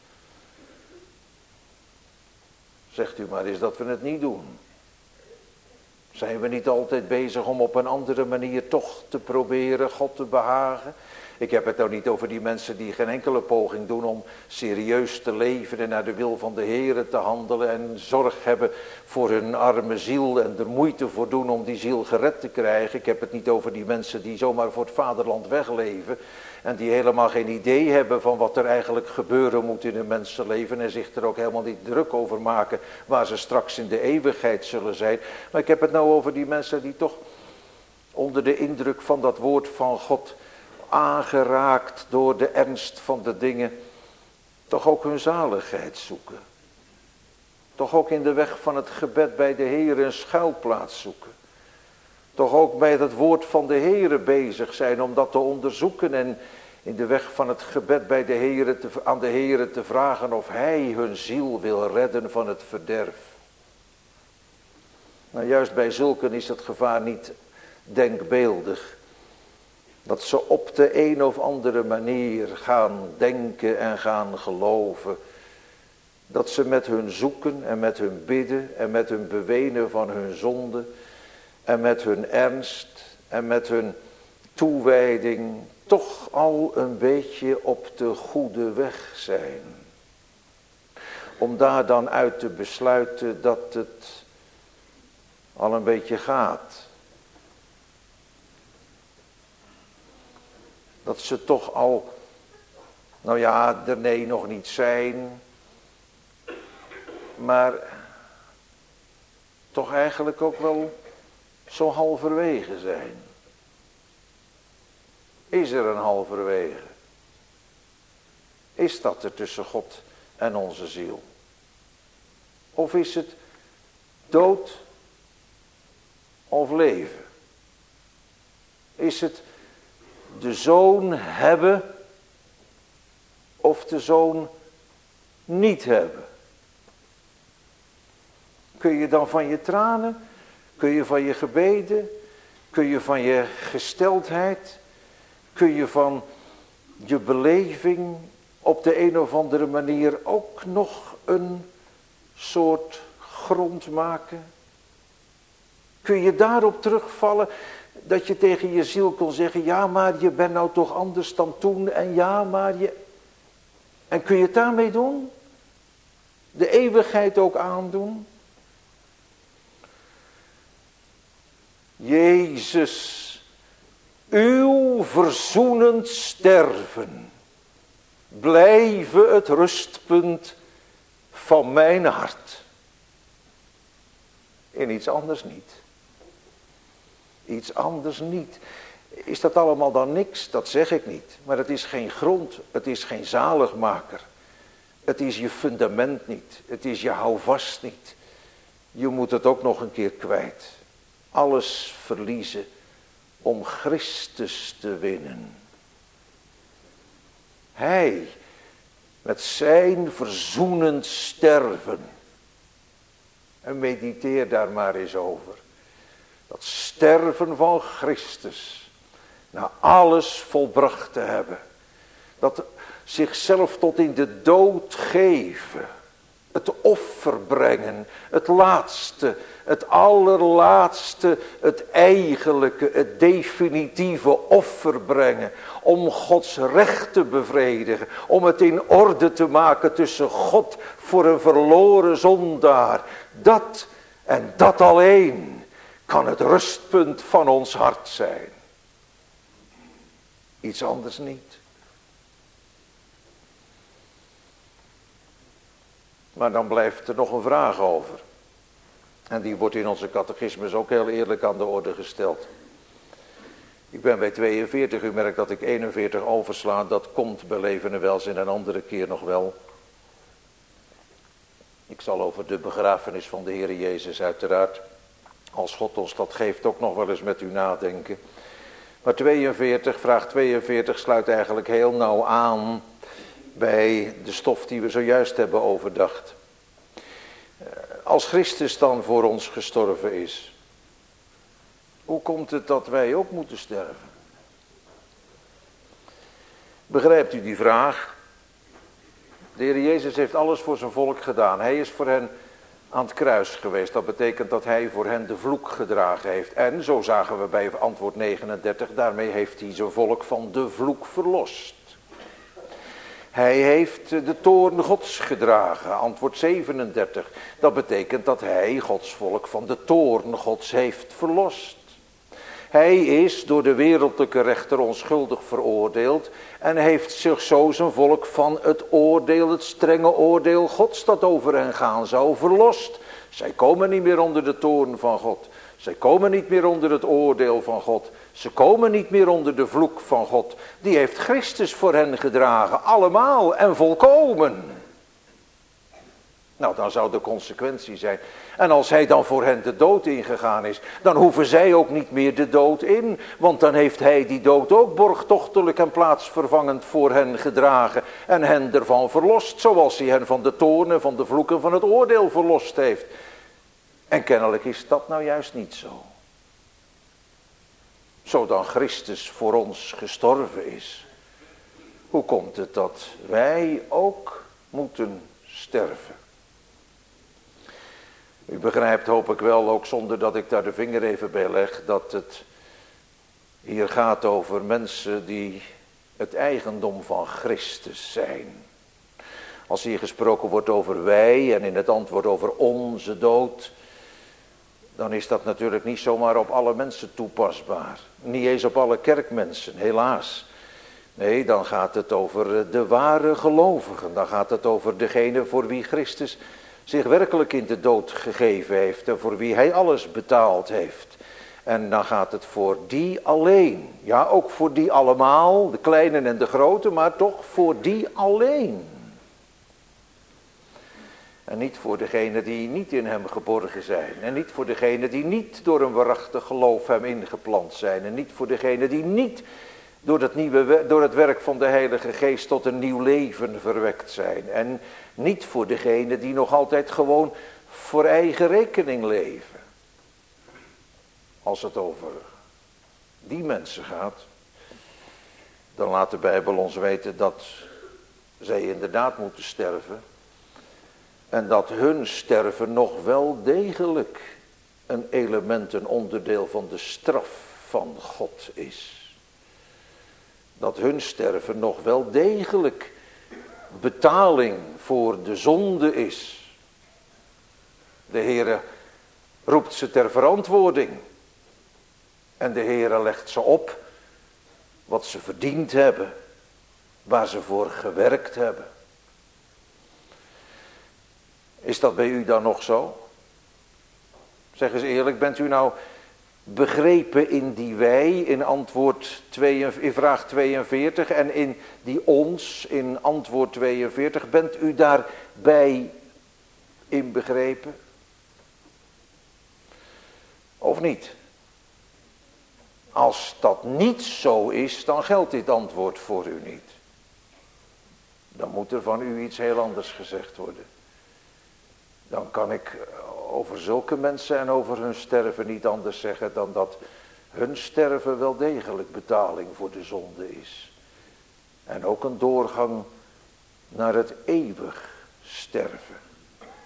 Zegt u maar eens dat we het niet doen. Zijn we niet altijd bezig om op een andere manier toch te proberen God te behagen? Ik heb het nou niet over die mensen die geen enkele poging doen om serieus te leven en naar de wil van de Heere te handelen en zorg hebben voor hun arme ziel en er moeite voor doen om die ziel gered te krijgen. Ik heb het niet over die mensen die zomaar voor het vaderland wegleven en die helemaal geen idee hebben van wat er eigenlijk gebeuren moet in hun mensenleven en zich er ook helemaal niet druk over maken waar ze straks in de eeuwigheid zullen zijn. Maar ik heb het nou over die mensen die toch onder de indruk van dat woord van God, aangeraakt door de ernst van de dingen, toch ook hun zaligheid zoeken. Toch ook in de weg van het gebed bij de Heere een schuilplaats zoeken. Toch ook bij het woord van de Heere bezig zijn om dat te onderzoeken en in de weg van het gebed bij de Heere aan de Heere te vragen of Hij hun ziel wil redden van het verderf. Nou, juist bij zulken is het gevaar niet denkbeeldig. Dat ze op de een of andere manier gaan denken en gaan geloven. Dat ze met hun zoeken en met hun bidden en met hun bewenen van hun zonde en met hun ernst en met hun toewijding toch al een beetje op de goede weg zijn. Om daar dan uit te besluiten dat het al een beetje gaat. Dat ze toch al, nou ja, er nee nog niet zijn. Maar toch eigenlijk ook wel zo halverwege zijn. Is er een halverwege? Is dat er tussen God en onze ziel? Of is het dood of leven? Is het de zoon hebben of de zoon niet hebben? Kun je dan van je tranen, kun je van je gebeden, kun je van je gesteldheid, kun je van je beleving op de een of andere manier ook nog een soort grond maken? Kun je daarop terugvallen dat je tegen je ziel kon zeggen, ja maar je bent nou toch anders dan toen en ja maar je... En kun je het daarmee doen? De eeuwigheid ook aandoen? Jezus, uw verzoenend sterven, blijven het rustpunt van mijn hart. In iets anders niet. Iets anders niet. Is dat allemaal dan niks? Dat zeg ik niet. Maar het is geen grond. Het is geen zaligmaker. Het is je fundament niet. Het is je houvast niet. Je moet het ook nog een keer kwijt. Alles verliezen om Christus te winnen. Hij met zijn verzoenend sterven. En mediteer daar maar eens over. Dat sterven van Christus. Na alles volbracht te hebben. Dat zichzelf tot in de dood geven. Het het offer brengen. Het laatste, het allerlaatste, het eigenlijke, het definitieve offer brengen. Om Gods recht te bevredigen. Om het in orde te maken tussen God voor een verloren zondaar. Dat en dat alleen kan het rustpunt van ons hart zijn. Iets anders niet. Maar dan blijft er nog een vraag over. En die wordt in onze catechismus ook heel eerlijk aan de orde gesteld. Ik ben bij 42, u merkt dat ik 41 oversla. Dat komt bij leven en welzijn een andere keer nog wel. Ik zal over de begrafenis van de Heer Jezus uiteraard, als God ons dat geeft, ook nog wel eens met u nadenken. Maar 42, vraag 42 sluit eigenlijk heel nauw aan bij de stof die we zojuist hebben overdacht. Als Christus dan voor ons gestorven is, hoe komt het dat wij ook moeten sterven? Begrijpt u die vraag? De Heer Jezus heeft alles voor zijn volk gedaan. Hij is voor hen aan het kruis geweest. Dat betekent dat hij voor hen de vloek gedragen heeft. En, zo zagen we bij antwoord 39, daarmee heeft hij zijn volk van de vloek verlost. Hij heeft de toorn Gods gedragen, antwoord 37. Dat betekent dat hij Gods volk van de toorn Gods heeft verlost. Hij is door de wereldlijke rechter onschuldig veroordeeld en heeft zich zo zijn volk van het oordeel, het strenge oordeel Gods dat over hen gaan zou, verlost. Zij komen niet meer onder de toorn van God. Zij komen niet meer onder het oordeel van God. Ze komen niet meer onder de vloek van God. Die heeft Christus voor hen gedragen, allemaal en volkomen. Nou, dan zou de consequentie zijn. En als hij dan voor hen de dood ingegaan is, dan hoeven zij ook niet meer de dood in. Want dan heeft hij die dood ook borgtochtelijk en plaatsvervangend voor hen gedragen. En hen ervan verlost, zoals hij hen van de toorn, van de vloeken, van het oordeel verlost heeft. En kennelijk is dat nou juist niet zo. Zo dan Christus voor ons gestorven is. Hoe komt het dat wij ook moeten sterven? U begrijpt, hoop ik wel, ook zonder dat ik daar de vinger even bij leg, dat het hier gaat over mensen die het eigendom van Christus zijn. Als hier gesproken wordt over wij en in het antwoord over onze dood, dan is dat natuurlijk niet zomaar op alle mensen toepasbaar. Niet eens op alle kerkmensen, helaas. Nee, dan gaat het over de ware gelovigen. Dan gaat het over degene voor wie Christus zich werkelijk in de dood gegeven heeft en voor wie hij alles betaald heeft. En dan gaat het voor die alleen. Ja, ook voor die allemaal, de kleinen en de grote, maar toch voor die alleen. En niet voor degenen die niet in hem geborgen zijn. En niet voor degenen die niet door een waarachtig geloof hem ingeplant zijn. En niet voor degenen die niet door het werk van de Heilige Geest tot een nieuw leven verwekt zijn. En niet voor degenen die nog altijd gewoon voor eigen rekening leven. Als het over die mensen gaat, dan laat de Bijbel ons weten dat zij inderdaad moeten sterven. En dat hun sterven nog wel degelijk een element, een onderdeel van de straf van God is. Dat hun sterven nog wel degelijk betaling voor de zonde is. De Heere roept ze ter verantwoording. En de Heere legt ze op wat ze verdiend hebben. Waar ze voor gewerkt hebben. Is dat bij u dan nog zo? Zeg eens eerlijk, bent u nou begrepen in die wij in antwoord 2, in vraag 42 en in die ons in antwoord 42, bent u daarbij in begrepen? Of niet? Als dat niet zo is, dan geldt dit antwoord voor u niet. Dan moet er van u iets heel anders gezegd worden. Dan kan ik over zulke mensen en over hun sterven niet anders zeggen dan dat hun sterven wel degelijk betaling voor de zonde is. En ook een doorgang naar het eeuwig sterven.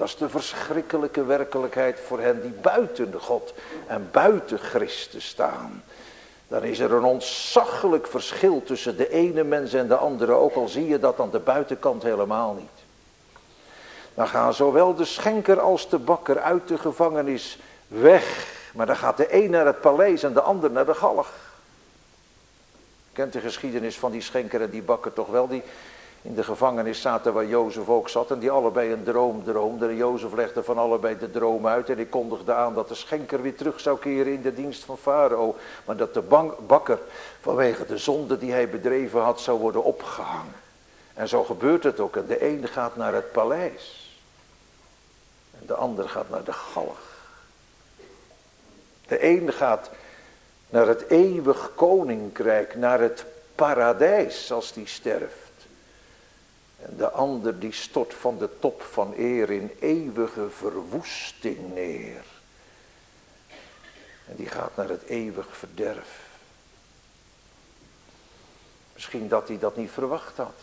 Dat is de verschrikkelijke werkelijkheid voor hen die buiten de God en buiten Christus staan. Dan is er een ontzaglijk verschil tussen de ene mens en de andere, ook al zie je dat aan de buitenkant helemaal niet. Dan gaan zowel de schenker als de bakker uit de gevangenis weg. Maar dan gaat de een naar het paleis en de ander naar de galg. Kent de geschiedenis van die schenker en die bakker toch wel, die in de gevangenis zaten waar Jozef ook zat en die allebei een droom droomden. En Jozef legde van allebei de droom uit en hij kondigde aan dat de schenker weer terug zou keren in de dienst van Farao. Maar dat de bakker vanwege de zonde die hij bedreven had zou worden opgehangen. En zo gebeurt het ook. En de ene gaat naar het paleis en de ander gaat naar de galg. De ene gaat naar het eeuwig koninkrijk, naar het paradijs als die sterft. En de ander die stort van de top van eer in eeuwige verwoesting neer. En die gaat naar het eeuwig verderf. Misschien dat hij dat niet verwacht had.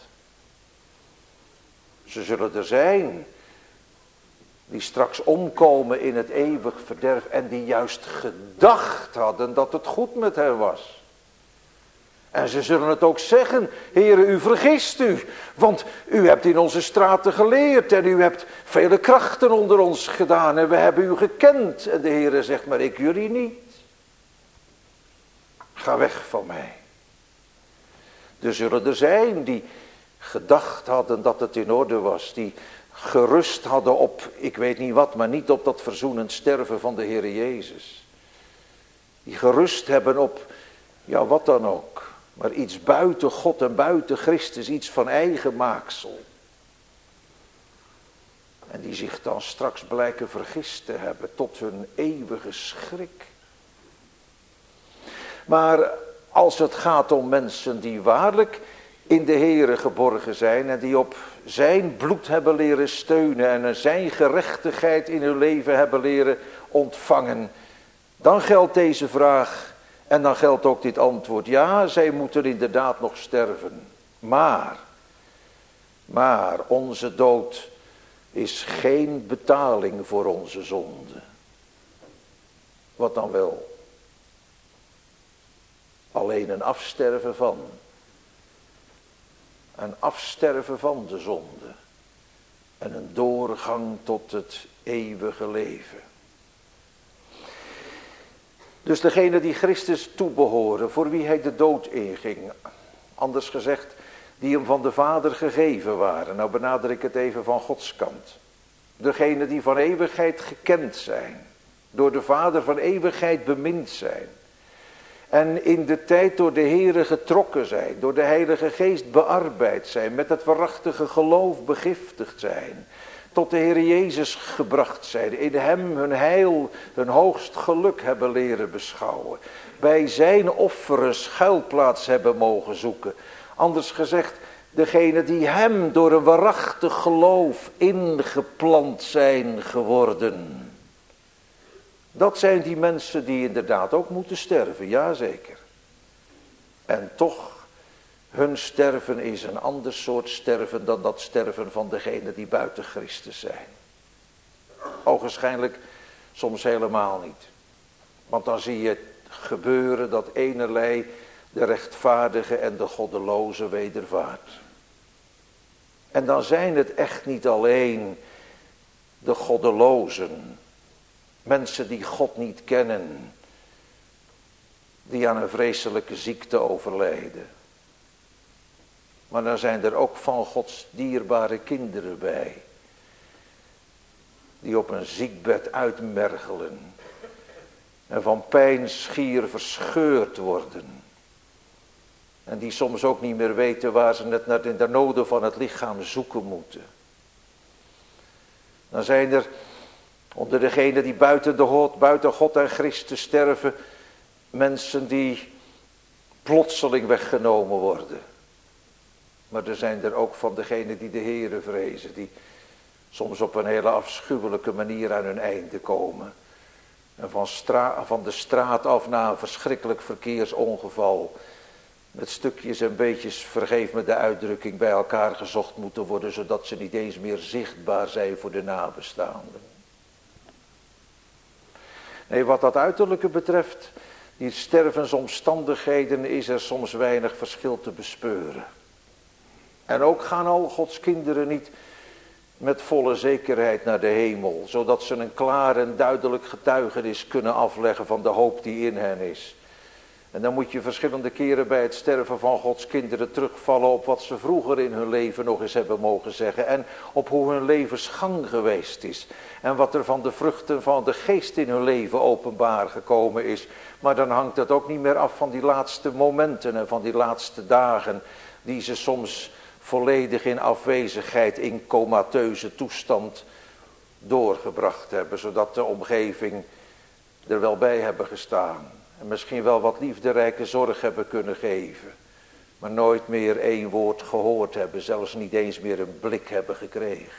Ze zullen er zijn die straks omkomen in het eeuwig verderf en die juist gedacht hadden dat het goed met hen was. En ze zullen het ook zeggen, Heere, u vergist u, want u hebt in onze straten geleerd en u hebt vele krachten onder ons gedaan en we hebben u gekend. En de Heere zegt, maar ik jullie niet. Ga weg van mij. Er zullen er zijn die gedacht hadden dat het in orde was, die gerust hadden op, ik weet niet wat, maar niet op dat verzoenend sterven van de Heere Jezus. Die gerust hebben op, ja wat dan ook. Maar iets buiten God en buiten Christus, iets van eigen maaksel. En die zich dan straks blijken vergist te hebben tot hun eeuwige schrik. Maar als het gaat om mensen die waarlijk in de Heere geborgen zijn en die op zijn bloed hebben leren steunen en zijn gerechtigheid in hun leven hebben leren ontvangen, dan geldt deze vraag. En dan geldt ook dit antwoord. Ja, zij moeten inderdaad nog sterven. Maar onze dood is geen betaling voor onze zonde. Wat dan wel? Alleen een afsterven van. Een afsterven van de zonde. En een doorgang tot het eeuwige leven. Dus degene die Christus toebehoren, voor wie hij de dood inging. Anders gezegd, die hem van de Vader gegeven waren. Nou benader ik het even van Gods kant. Degene die van eeuwigheid gekend zijn. Door de Vader van eeuwigheid bemind zijn. En in de tijd door de Heere getrokken zijn. Door de Heilige Geest bearbeid zijn. Met het waarachtige geloof begiftigd zijn. Tot de Heer Jezus gebracht zijn. In hem hun heil, hun hoogst geluk hebben leren beschouwen. Bij zijn offer een schuilplaats hebben mogen zoeken. Anders gezegd, degene die hem door een waarachtig geloof ingeplant zijn geworden. Dat zijn die mensen die inderdaad ook moeten sterven, jazeker. En toch, hun sterven is een ander soort sterven dan dat sterven van degenen die buiten Christus zijn. Ogenschijnlijk soms helemaal niet. Want dan zie je gebeuren dat enerlei de rechtvaardige en de goddeloze wedervaart. En dan zijn het echt niet alleen de goddelozen. Mensen die God niet kennen. Die aan een vreselijke ziekte overlijden. Maar dan zijn er ook van Gods dierbare kinderen bij. Die op een ziekbed uitmergelen. En van pijn schier verscheurd worden. En die soms ook niet meer weten waar ze het naar in de noden van het lichaam zoeken moeten. Dan zijn er onder degenen die buiten God en Christus sterven. Mensen die plotseling weggenomen worden. Maar er zijn er ook van degenen die de Heere vrezen. Die soms op een hele afschuwelijke manier aan hun einde komen. En van de straat af na een verschrikkelijk verkeersongeval met stukjes en beetjes, vergeef me de uitdrukking, bij elkaar gezocht moeten worden, zodat ze niet eens meer zichtbaar zijn voor de nabestaanden. Nee, wat dat uiterlijke betreft, die stervensomstandigheden, is er soms weinig verschil te bespeuren. En ook gaan al Gods kinderen niet met volle zekerheid naar de hemel, zodat ze een klaar en duidelijk getuigenis kunnen afleggen van de hoop die in hen is. En dan moet je verschillende keren bij het sterven van Gods kinderen terugvallen op wat ze vroeger in hun leven nog eens hebben mogen zeggen. En op hoe hun levensgang geweest is. En wat er van de vruchten van de geest in hun leven openbaar gekomen is. Maar dan hangt het ook niet meer af van die laatste momenten en van die laatste dagen. Die ze soms volledig in afwezigheid, in comateuze toestand doorgebracht hebben. Zodat de omgeving er wel bij hebben gestaan. En misschien wel wat liefderijke zorg hebben kunnen geven. Maar nooit meer één woord gehoord hebben. Zelfs niet eens meer een blik hebben gekregen.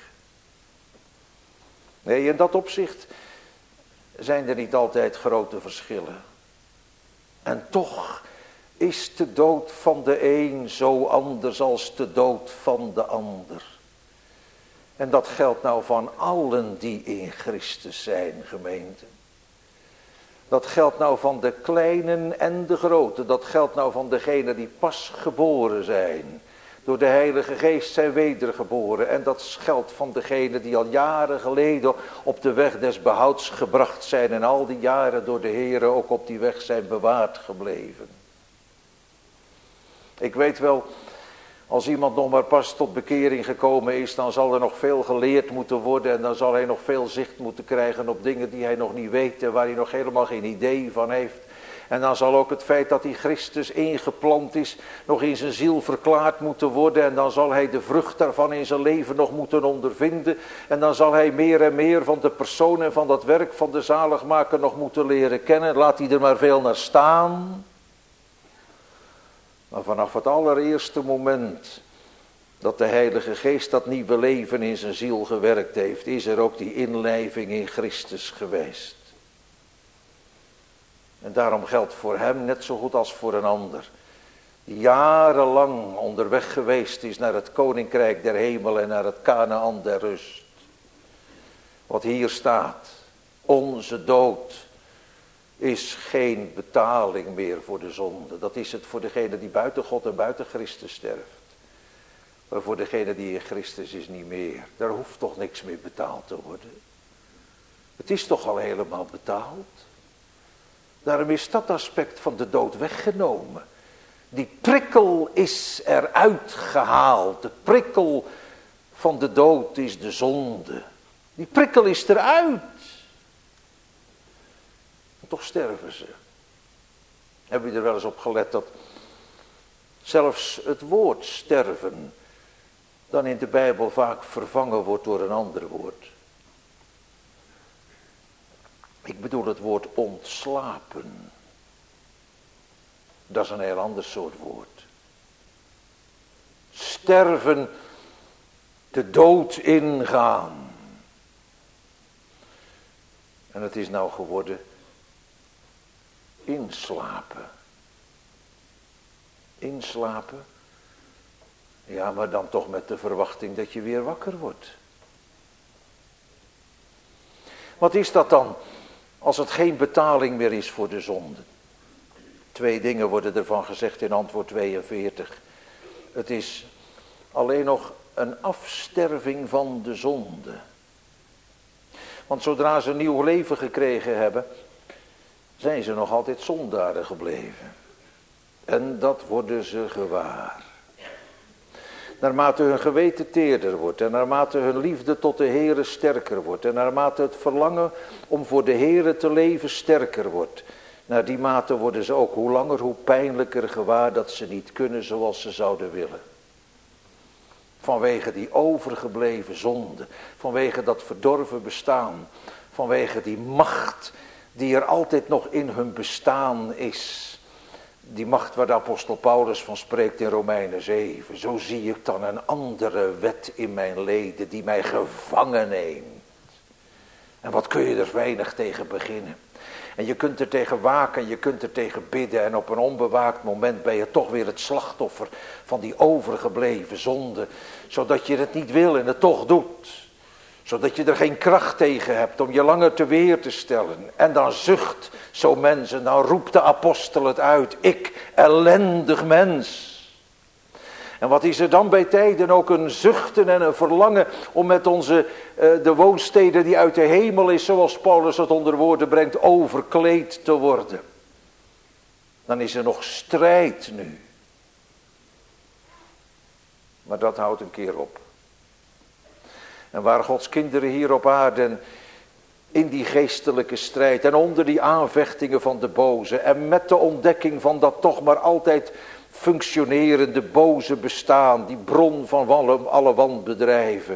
Nee, in dat opzicht zijn er niet altijd grote verschillen. En toch is de dood van de een zo anders als de dood van de ander. En dat geldt nou van allen die in Christus zijn, gemeente. Dat geldt nou van de kleinen en de grote. Dat geldt nou van degenen die pas geboren zijn. Door de Heilige Geest zijn wedergeboren. En dat geldt van degenen die al jaren geleden op de weg des behouds gebracht zijn. En al die jaren door de Heere ook op die weg zijn bewaard gebleven. Ik weet wel, als iemand nog maar pas tot bekering gekomen is, dan zal er nog veel geleerd moeten worden. En dan zal hij nog veel zicht moeten krijgen op dingen die hij nog niet weet en waar hij nog helemaal geen idee van heeft. En dan zal ook het feit dat hij Christus ingeplant is, nog in zijn ziel verklaard moeten worden. En dan zal hij de vrucht daarvan in zijn leven nog moeten ondervinden. En dan zal hij meer en meer van de persoon en van dat werk van de zaligmaker nog moeten leren kennen. Laat hij er maar veel naar staan. Maar vanaf het allereerste moment dat de Heilige Geest dat nieuwe leven in zijn ziel gewerkt heeft, is er ook die inlijving in Christus geweest. En daarom geldt voor hem net zo goed als voor een ander, die jarenlang onderweg geweest is naar het Koninkrijk der Hemel en naar het Kanaän der rust. Wat hier staat, onze dood is geen betaling meer voor de zonde. Dat is het voor degene die buiten God en buiten Christus sterft. Maar voor degene die in Christus is niet meer. Daar hoeft toch niks meer betaald te worden. Het is toch al helemaal betaald. Daarom is dat aspect van de dood weggenomen. Die prikkel is eruit gehaald. De prikkel van de dood is de zonde. Die prikkel is eruit. Toch sterven ze. Heb je er wel eens op gelet dat zelfs het woord sterven dan in de Bijbel vaak vervangen wordt door een ander woord. Ik bedoel het woord ontslapen. Dat is een heel ander soort woord. Sterven, de dood ingaan. En het is nou geworden inslapen. Inslapen? Ja, maar dan toch met de verwachting dat je weer wakker wordt. Wat is dat dan als het geen betaling meer is voor de zonde? 2 dingen worden ervan gezegd in antwoord 42. Het is alleen nog een afsterving van de zonde. Want zodra ze een nieuw leven gekregen hebben, zijn ze nog altijd zondaren gebleven. En dat worden ze gewaar. Naarmate hun geweten teerder wordt en naarmate hun liefde tot de Heere sterker wordt en naarmate het verlangen om voor de Heere te leven sterker wordt, naar die mate worden ze ook hoe langer hoe pijnlijker gewaar dat ze niet kunnen zoals ze zouden willen. Vanwege die overgebleven zonde, vanwege dat verdorven bestaan, vanwege die macht die er altijd nog in hun bestaan is. Die macht waar de apostel Paulus van spreekt in Romeinen 7. Zo zie ik dan een andere wet in mijn leden die mij gevangen neemt. En wat kun je er weinig tegen beginnen. En je kunt er tegen waken, je kunt er tegen bidden. En op een onbewaakt moment ben je toch weer het slachtoffer van die overgebleven zonde. Zodat je het niet wil en het toch doet. Zodat je er geen kracht tegen hebt om je langer te weer te stellen. En dan zucht zo'n mens en dan roept de apostel het uit. Ik, ellendig mens. En wat is er dan bij tijden ook een zuchten en een verlangen om met de woonstede die uit de hemel is, zoals Paulus het onder woorden brengt, overkleed te worden. Dan is er nog strijd nu. Maar dat houdt een keer op. En waar Gods kinderen hier op aarde in die geestelijke strijd en onder die aanvechtingen van de boze en met de ontdekking van dat toch maar altijd functionerende boze bestaan, die bron van alle wanbedrijven.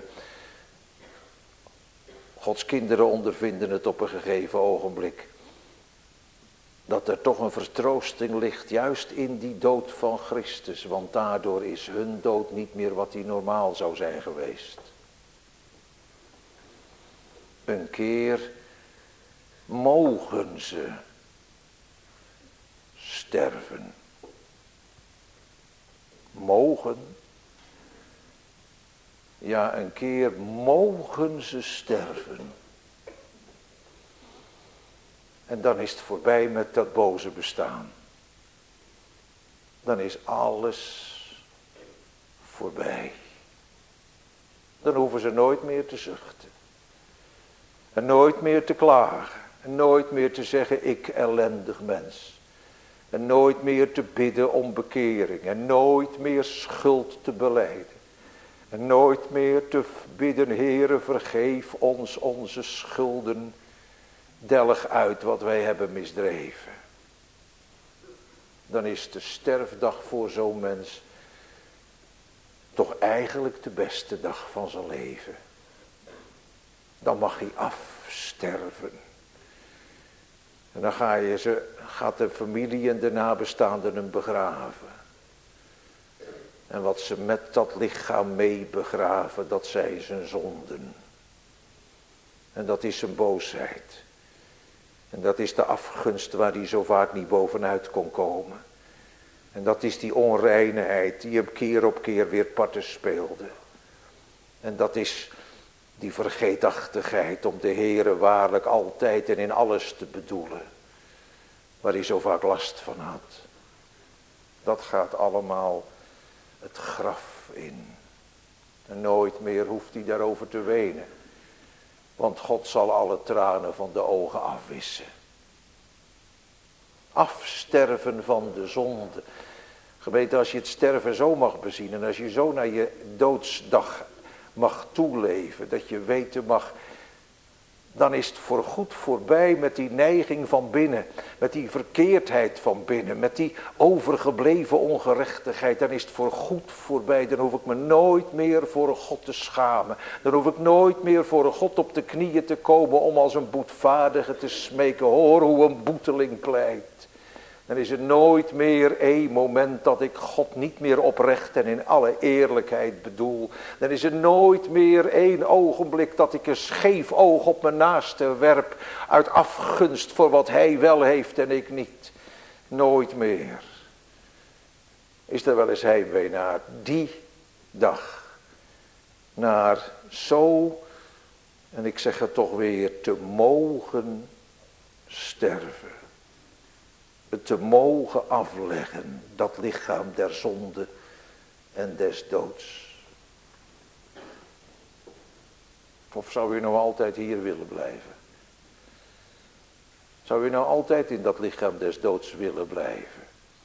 Gods kinderen ondervinden het op een gegeven ogenblik. Dat er toch een vertroosting ligt, juist in die dood van Christus. Want daardoor is hun dood niet meer wat die normaal zou zijn geweest. Een keer mogen ze sterven. Mogen. Ja, een keer mogen ze sterven. En dan is het voorbij met dat boze bestaan. Dan is alles voorbij. Dan hoeven ze nooit meer te zuchten. En nooit meer te klagen. En nooit meer te zeggen, ik ellendig mens. En nooit meer te bidden om bekering. En nooit meer schuld te belijden. En nooit meer te bidden, Heere, vergeef ons onze schulden. Delg uit wat wij hebben misdreven. Dan is de sterfdag voor zo'n mens toch eigenlijk de beste dag van zijn leven. Dan mag hij afsterven. En dan gaat de familie en de nabestaanden hem begraven. En wat ze met dat lichaam mee begraven, dat zijn zijn zonden. En dat is zijn boosheid. En dat is de afgunst waar hij zo vaak niet bovenuit kon komen. En dat is die onreinheid die hem keer op keer weer parten speelde. En dat is die vergeetachtigheid om de Heere waarlijk altijd en in alles te bedoelen. Waar hij zo vaak last van had. Dat gaat allemaal het graf in. En nooit meer hoeft hij daarover te wenen. Want God zal alle tranen van de ogen afwissen. Afsterven van de zonde. Gemeente, als je het sterven zo mag bezien. En als je zo naar je doodsdag mag toeleven. Dat je weten mag. Dan is het voorgoed voorbij met die neiging van binnen. Met die verkeerdheid van binnen. Met die overgebleven ongerechtigheid. Dan is het voorgoed voorbij. Dan hoef ik me nooit meer voor God te schamen. Dan hoef ik nooit meer voor God op de knieën te komen. Om als een boetvaardige te smeken. Hoor hoe een boeteling pleit. Dan is er nooit meer één moment dat ik God niet meer oprecht en in alle eerlijkheid bedoel. Dan is er nooit meer één ogenblik dat ik een scheef oog op mijn naaste werp. Uit afgunst voor wat hij wel heeft en ik niet. Nooit meer. Is er wel eens heimwee naar die dag. Naar zo, en ik zeg het toch weer, te mogen sterven. Het te mogen afleggen, dat lichaam der zonde en des doods. Of zou u nou altijd hier willen blijven? Zou u nou altijd in dat lichaam des doods willen blijven?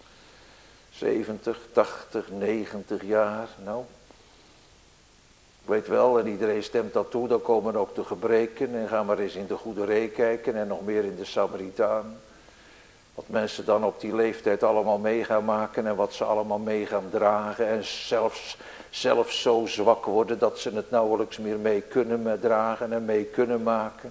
70, 80, 90 jaar, nou. Ik weet wel, en iedereen stemt dat toe, dan komen ook de gebreken. En ga maar eens in de Goede Ree kijken en nog meer in de Samaritaan. Wat mensen dan op die leeftijd allemaal mee gaan maken en wat ze allemaal mee gaan dragen. En zelfs zo zwak worden dat ze het nauwelijks meer mee kunnen dragen en mee kunnen maken.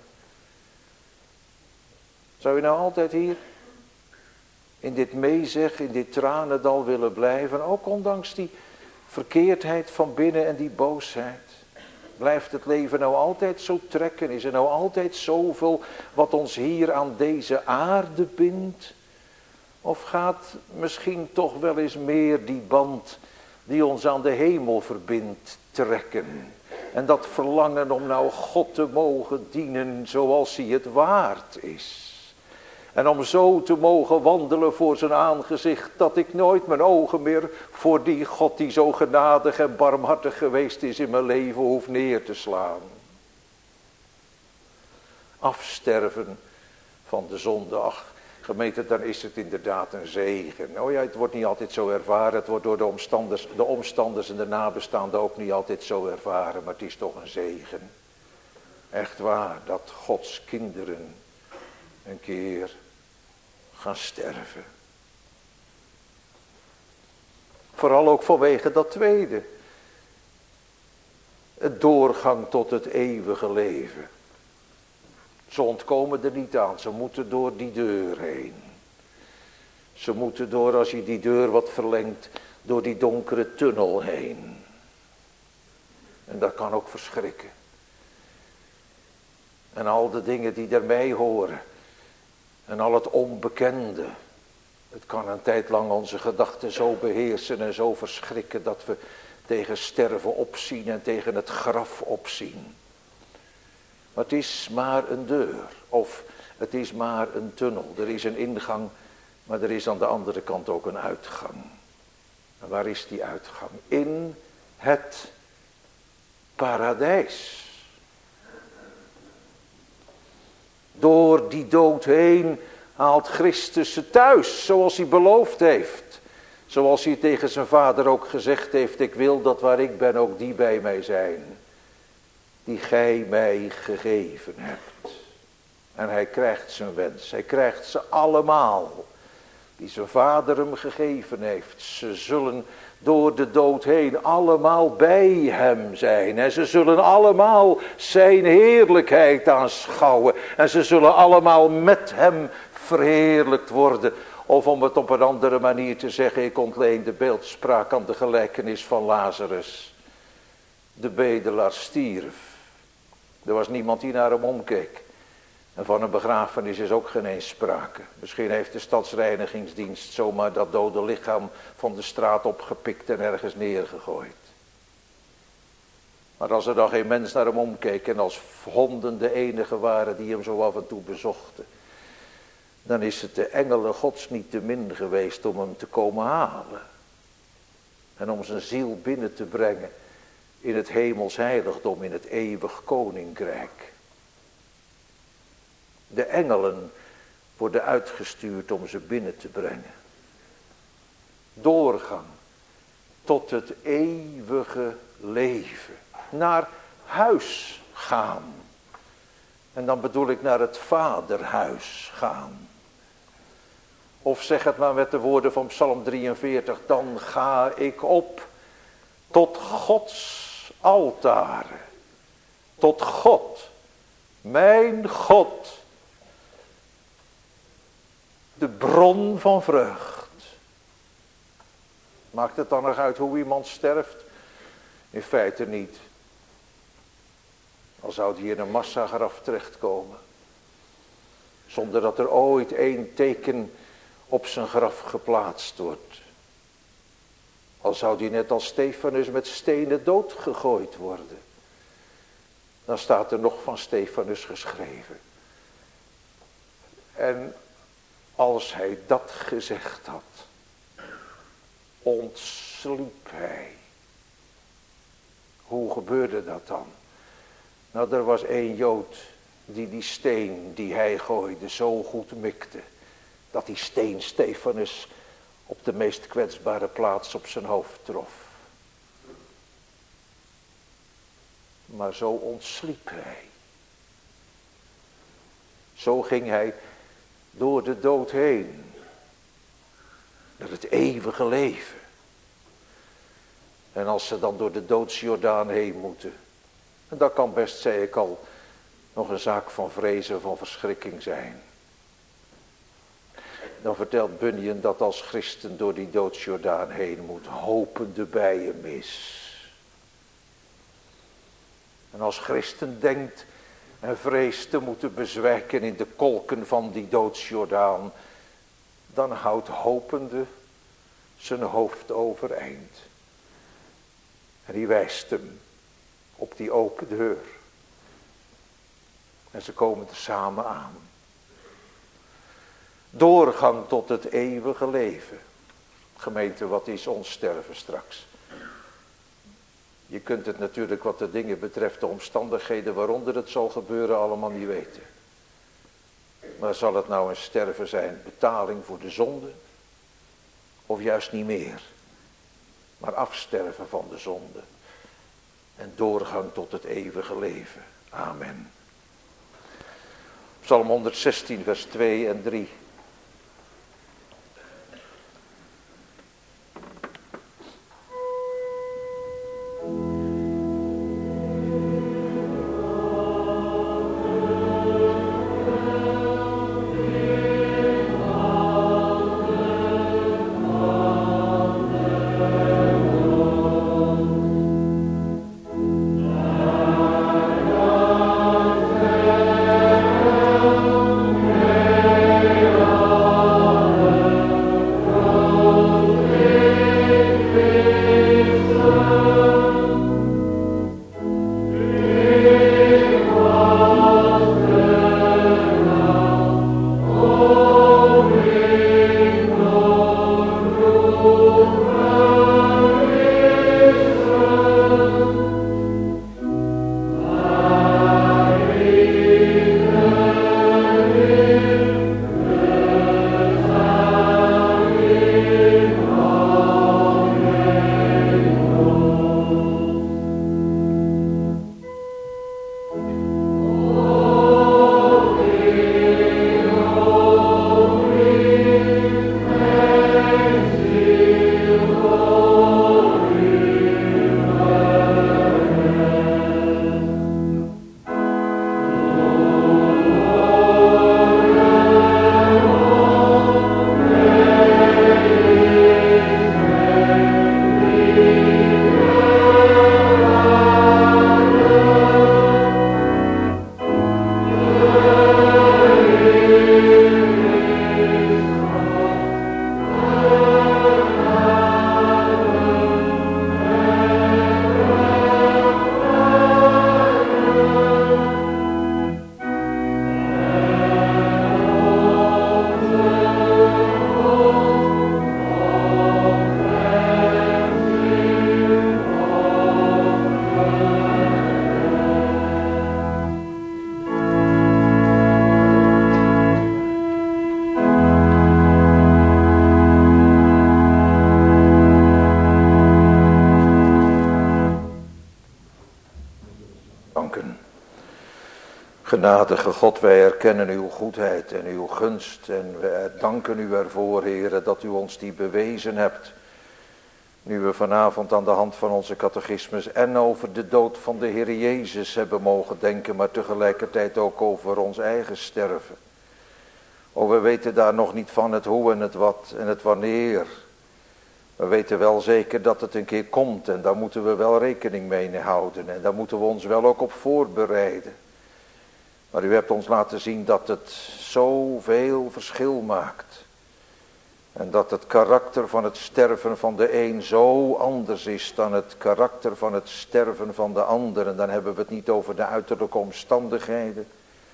Zou u nou altijd hier in dit meezeg, in dit tranendal willen blijven? Ook ondanks die verkeerdheid van binnen en die boosheid. Blijft het leven nou altijd zo trekken? Is er nou altijd zoveel wat ons hier aan deze aarde bindt? Of gaat misschien toch wel eens meer die band die ons aan de hemel verbindt trekken? En dat verlangen om nou God te mogen dienen zoals hij het waard is. En om zo te mogen wandelen voor zijn aangezicht, dat ik nooit mijn ogen meer voor die God die zo genadig en barmhartig geweest is in mijn leven hoef neer te slaan. Afsterven van de zonde, ach gemeente, dan is het inderdaad een zegen. Oh ja, het wordt niet altijd zo ervaren, het wordt door de omstanders en de nabestaanden ook niet altijd zo ervaren, maar het is toch een zegen. Echt waar, dat Gods kinderen een keer gaan sterven. Vooral ook vanwege dat tweede. Het doorgang tot het eeuwige leven. Ze ontkomen er niet aan, ze moeten door die deur heen. Ze moeten door, als je die deur wat verlengt, door die donkere tunnel heen. En dat kan ook verschrikken. En al de dingen die daarbij horen. En al het onbekende. Het kan een tijd lang onze gedachten zo beheersen en zo verschrikken dat we tegen sterven opzien en tegen het graf opzien. Maar het is maar een deur of het is maar een tunnel. Er is een ingang, maar er is aan de andere kant ook een uitgang. En waar is die uitgang? In het paradijs. Door die dood heen haalt Christus ze thuis, zoals hij beloofd heeft. Zoals hij tegen zijn vader ook gezegd heeft, ik wil dat waar ik ben ook die bij mij zijn. Die gij mij gegeven hebt. En hij krijgt zijn wens, hij krijgt ze allemaal. Die zijn vader hem gegeven heeft. Ze zullen door de dood heen allemaal bij hem zijn. En ze zullen allemaal zijn heerlijkheid aanschouwen. En ze zullen allemaal met hem verheerlijkt worden. Of om het op een andere manier te zeggen, ik ontleen de beeldspraak aan de gelijkenis van Lazarus. De bedelaar stierf. Er was niemand die naar hem omkeek. En van een begrafenis is ook geen eens sprake. Misschien heeft de stadsreinigingsdienst zomaar dat dode lichaam van de straat opgepikt en ergens neergegooid. Maar als er dan geen mens naar hem omkeek en als honden de enige waren die hem zo af en toe bezochten, dan is het de engelen Gods niet te min geweest om hem te komen halen. En om zijn ziel binnen te brengen in het hemels heiligdom, in het eeuwig koninkrijk. De engelen worden uitgestuurd om ze binnen te brengen. Doorgang tot het eeuwige leven. Naar huis gaan. En dan bedoel ik naar het vaderhuis gaan. Of zeg het maar met de woorden van Psalm 43. Dan ga ik op tot Gods altaren. Tot God. Mijn God. De bron van vreugd. Maakt het dan nog uit hoe iemand sterft? In feite niet. Al zou die in een massagraf terechtkomen. Zonder dat er ooit één teken op zijn graf geplaatst wordt. Al zou die net als Stefanus met stenen doodgegooid worden. Dan staat er nog van Stefanus geschreven. En als hij dat gezegd had, ontsliep hij. Hoe gebeurde dat dan? Nou, er was één Jood die steen die hij gooide zo goed mikte, dat die steen Stefanus op de meest kwetsbare plaats op zijn hoofd trof. Maar zo ontsliep hij. Zo ging hij door de dood heen. Naar het eeuwige leven. En als ze dan door de doodsjordaan heen moeten. En dat kan best, zei ik al, nog een zaak van vrezen, van verschrikking zijn. Dan vertelt Bunyan dat als christen door die doodsjordaan heen moet, hopende bij hem is. En als christen denkt en vreest te moeten bezwijken in de kolken van die doodsjordaan, dan houdt hopende zijn hoofd overeind. En die wijst hem op die open deur. En ze komen er samen aan. Doorgang tot het eeuwige leven. Gemeente, wat is ons sterven straks? Je kunt het natuurlijk wat de dingen betreft, de omstandigheden waaronder het zal gebeuren, allemaal niet weten. Maar zal het nou een sterven zijn, betaling voor de zonde? Of juist niet meer? Maar afsterven van de zonde. En doorgang tot het eeuwige leven. Amen. Psalm 116 vers 2 en 3. Genadige God, wij erkennen uw goedheid en uw gunst en we danken u ervoor, Heere, dat u ons die bewezen hebt. Nu we vanavond aan de hand van onze catechismus en over de dood van de Heer Jezus hebben mogen denken, maar tegelijkertijd ook over ons eigen sterven. Oh, we weten daar nog niet van het hoe en het wat en het wanneer. We weten wel zeker dat het een keer komt en daar moeten we wel rekening mee houden en daar moeten we ons wel ook op voorbereiden. Maar u hebt ons laten zien dat het zoveel verschil maakt. En dat het karakter van het sterven van de een zo anders is dan het karakter van het sterven van de ander. En dan hebben we het niet over de uiterlijke omstandigheden,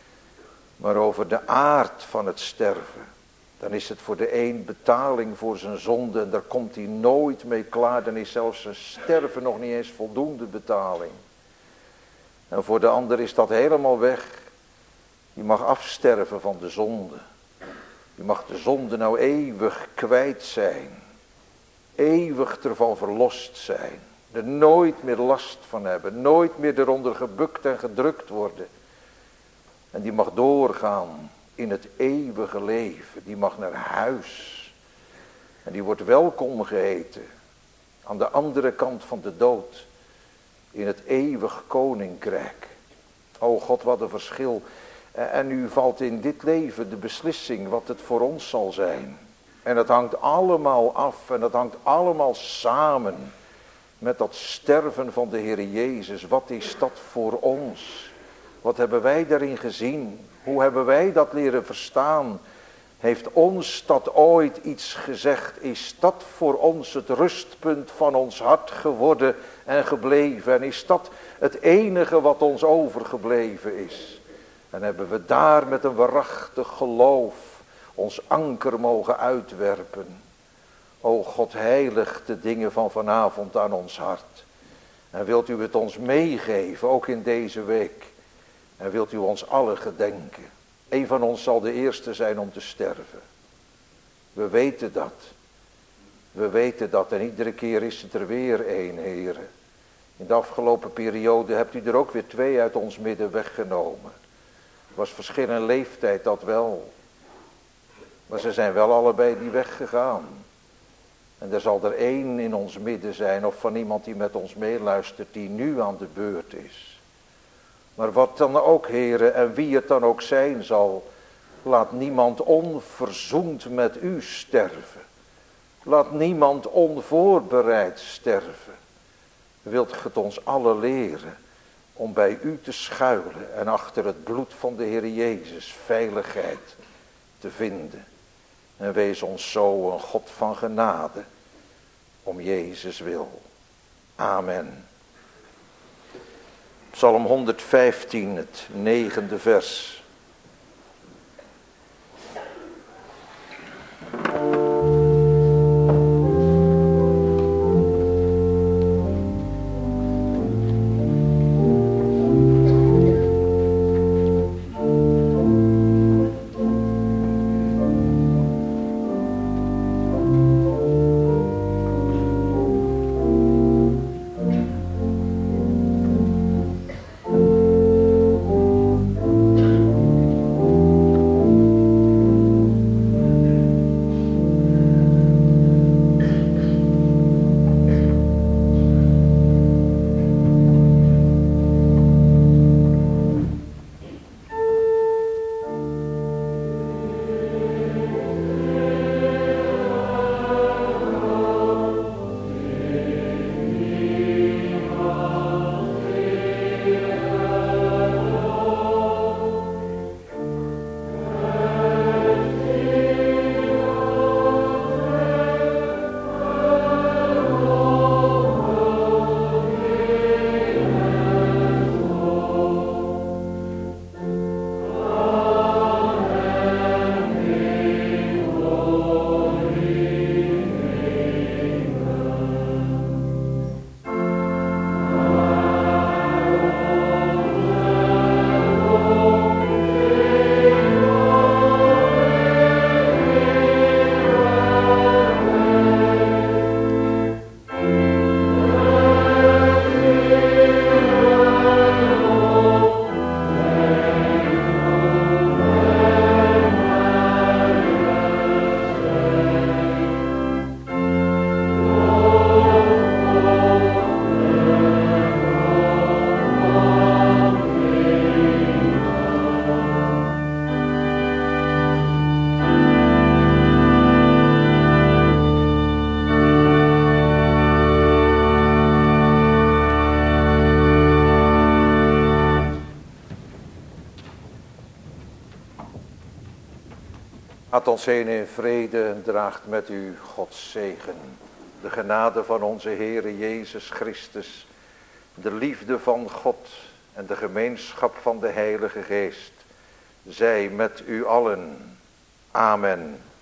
maar over de aard van het sterven. Dan is het voor de een betaling voor zijn zonde en daar komt hij nooit mee klaar. Dan is zelfs zijn sterven nog niet eens voldoende betaling. En voor de ander is dat helemaal weg. Je mag afsterven van de zonde. Je mag de zonde nou eeuwig kwijt zijn. Eeuwig ervan verlost zijn. Er nooit meer last van hebben. Nooit meer eronder gebukt en gedrukt worden. En die mag doorgaan in het eeuwige leven. Die mag naar huis. En die wordt welkom geheten. Aan de andere kant van de dood. In het eeuwig koninkrijk. O God, wat een verschil. En nu valt in dit leven de beslissing wat het voor ons zal zijn. En het hangt allemaal af en het hangt allemaal samen met dat sterven van de Heer Jezus. Wat is dat voor ons? Wat hebben wij daarin gezien? Hoe hebben wij dat leren verstaan? Heeft ons dat ooit iets gezegd? Is dat voor ons het rustpunt van ons hart geworden en gebleven? En is dat het enige wat ons overgebleven is? En hebben we daar met een waarachtig geloof ons anker mogen uitwerpen? O God, heilig de dingen van vanavond aan ons hart. En wilt u het ons meegeven, ook in deze week? En wilt u ons allen gedenken? Eén van ons zal de eerste zijn om te sterven. We weten dat. We weten dat en iedere keer is het er weer één, heren. In de afgelopen periode hebt u er ook weer 2 uit ons midden weggenomen. Was verschillende leeftijd, dat wel. Maar ze zijn wel allebei die weggegaan. En er zal er 1 in ons midden zijn, of van iemand die met ons meeluistert, die nu aan de beurt is. Maar wat dan ook, heren, en wie het dan ook zijn zal, laat niemand onverzoend met u sterven. Laat niemand onvoorbereid sterven. Wilt het ons allen leren om bij u te schuilen en achter het bloed van de Heer Jezus veiligheid te vinden. En wees ons zo een God van genade, om Jezus wil. Amen. Psalm 115, het 9e vers. Gaat ons heen in vrede en draagt met u Gods zegen. De genade van onze Heere Jezus Christus, de liefde van God en de gemeenschap van de Heilige Geest, zij met u allen. Amen.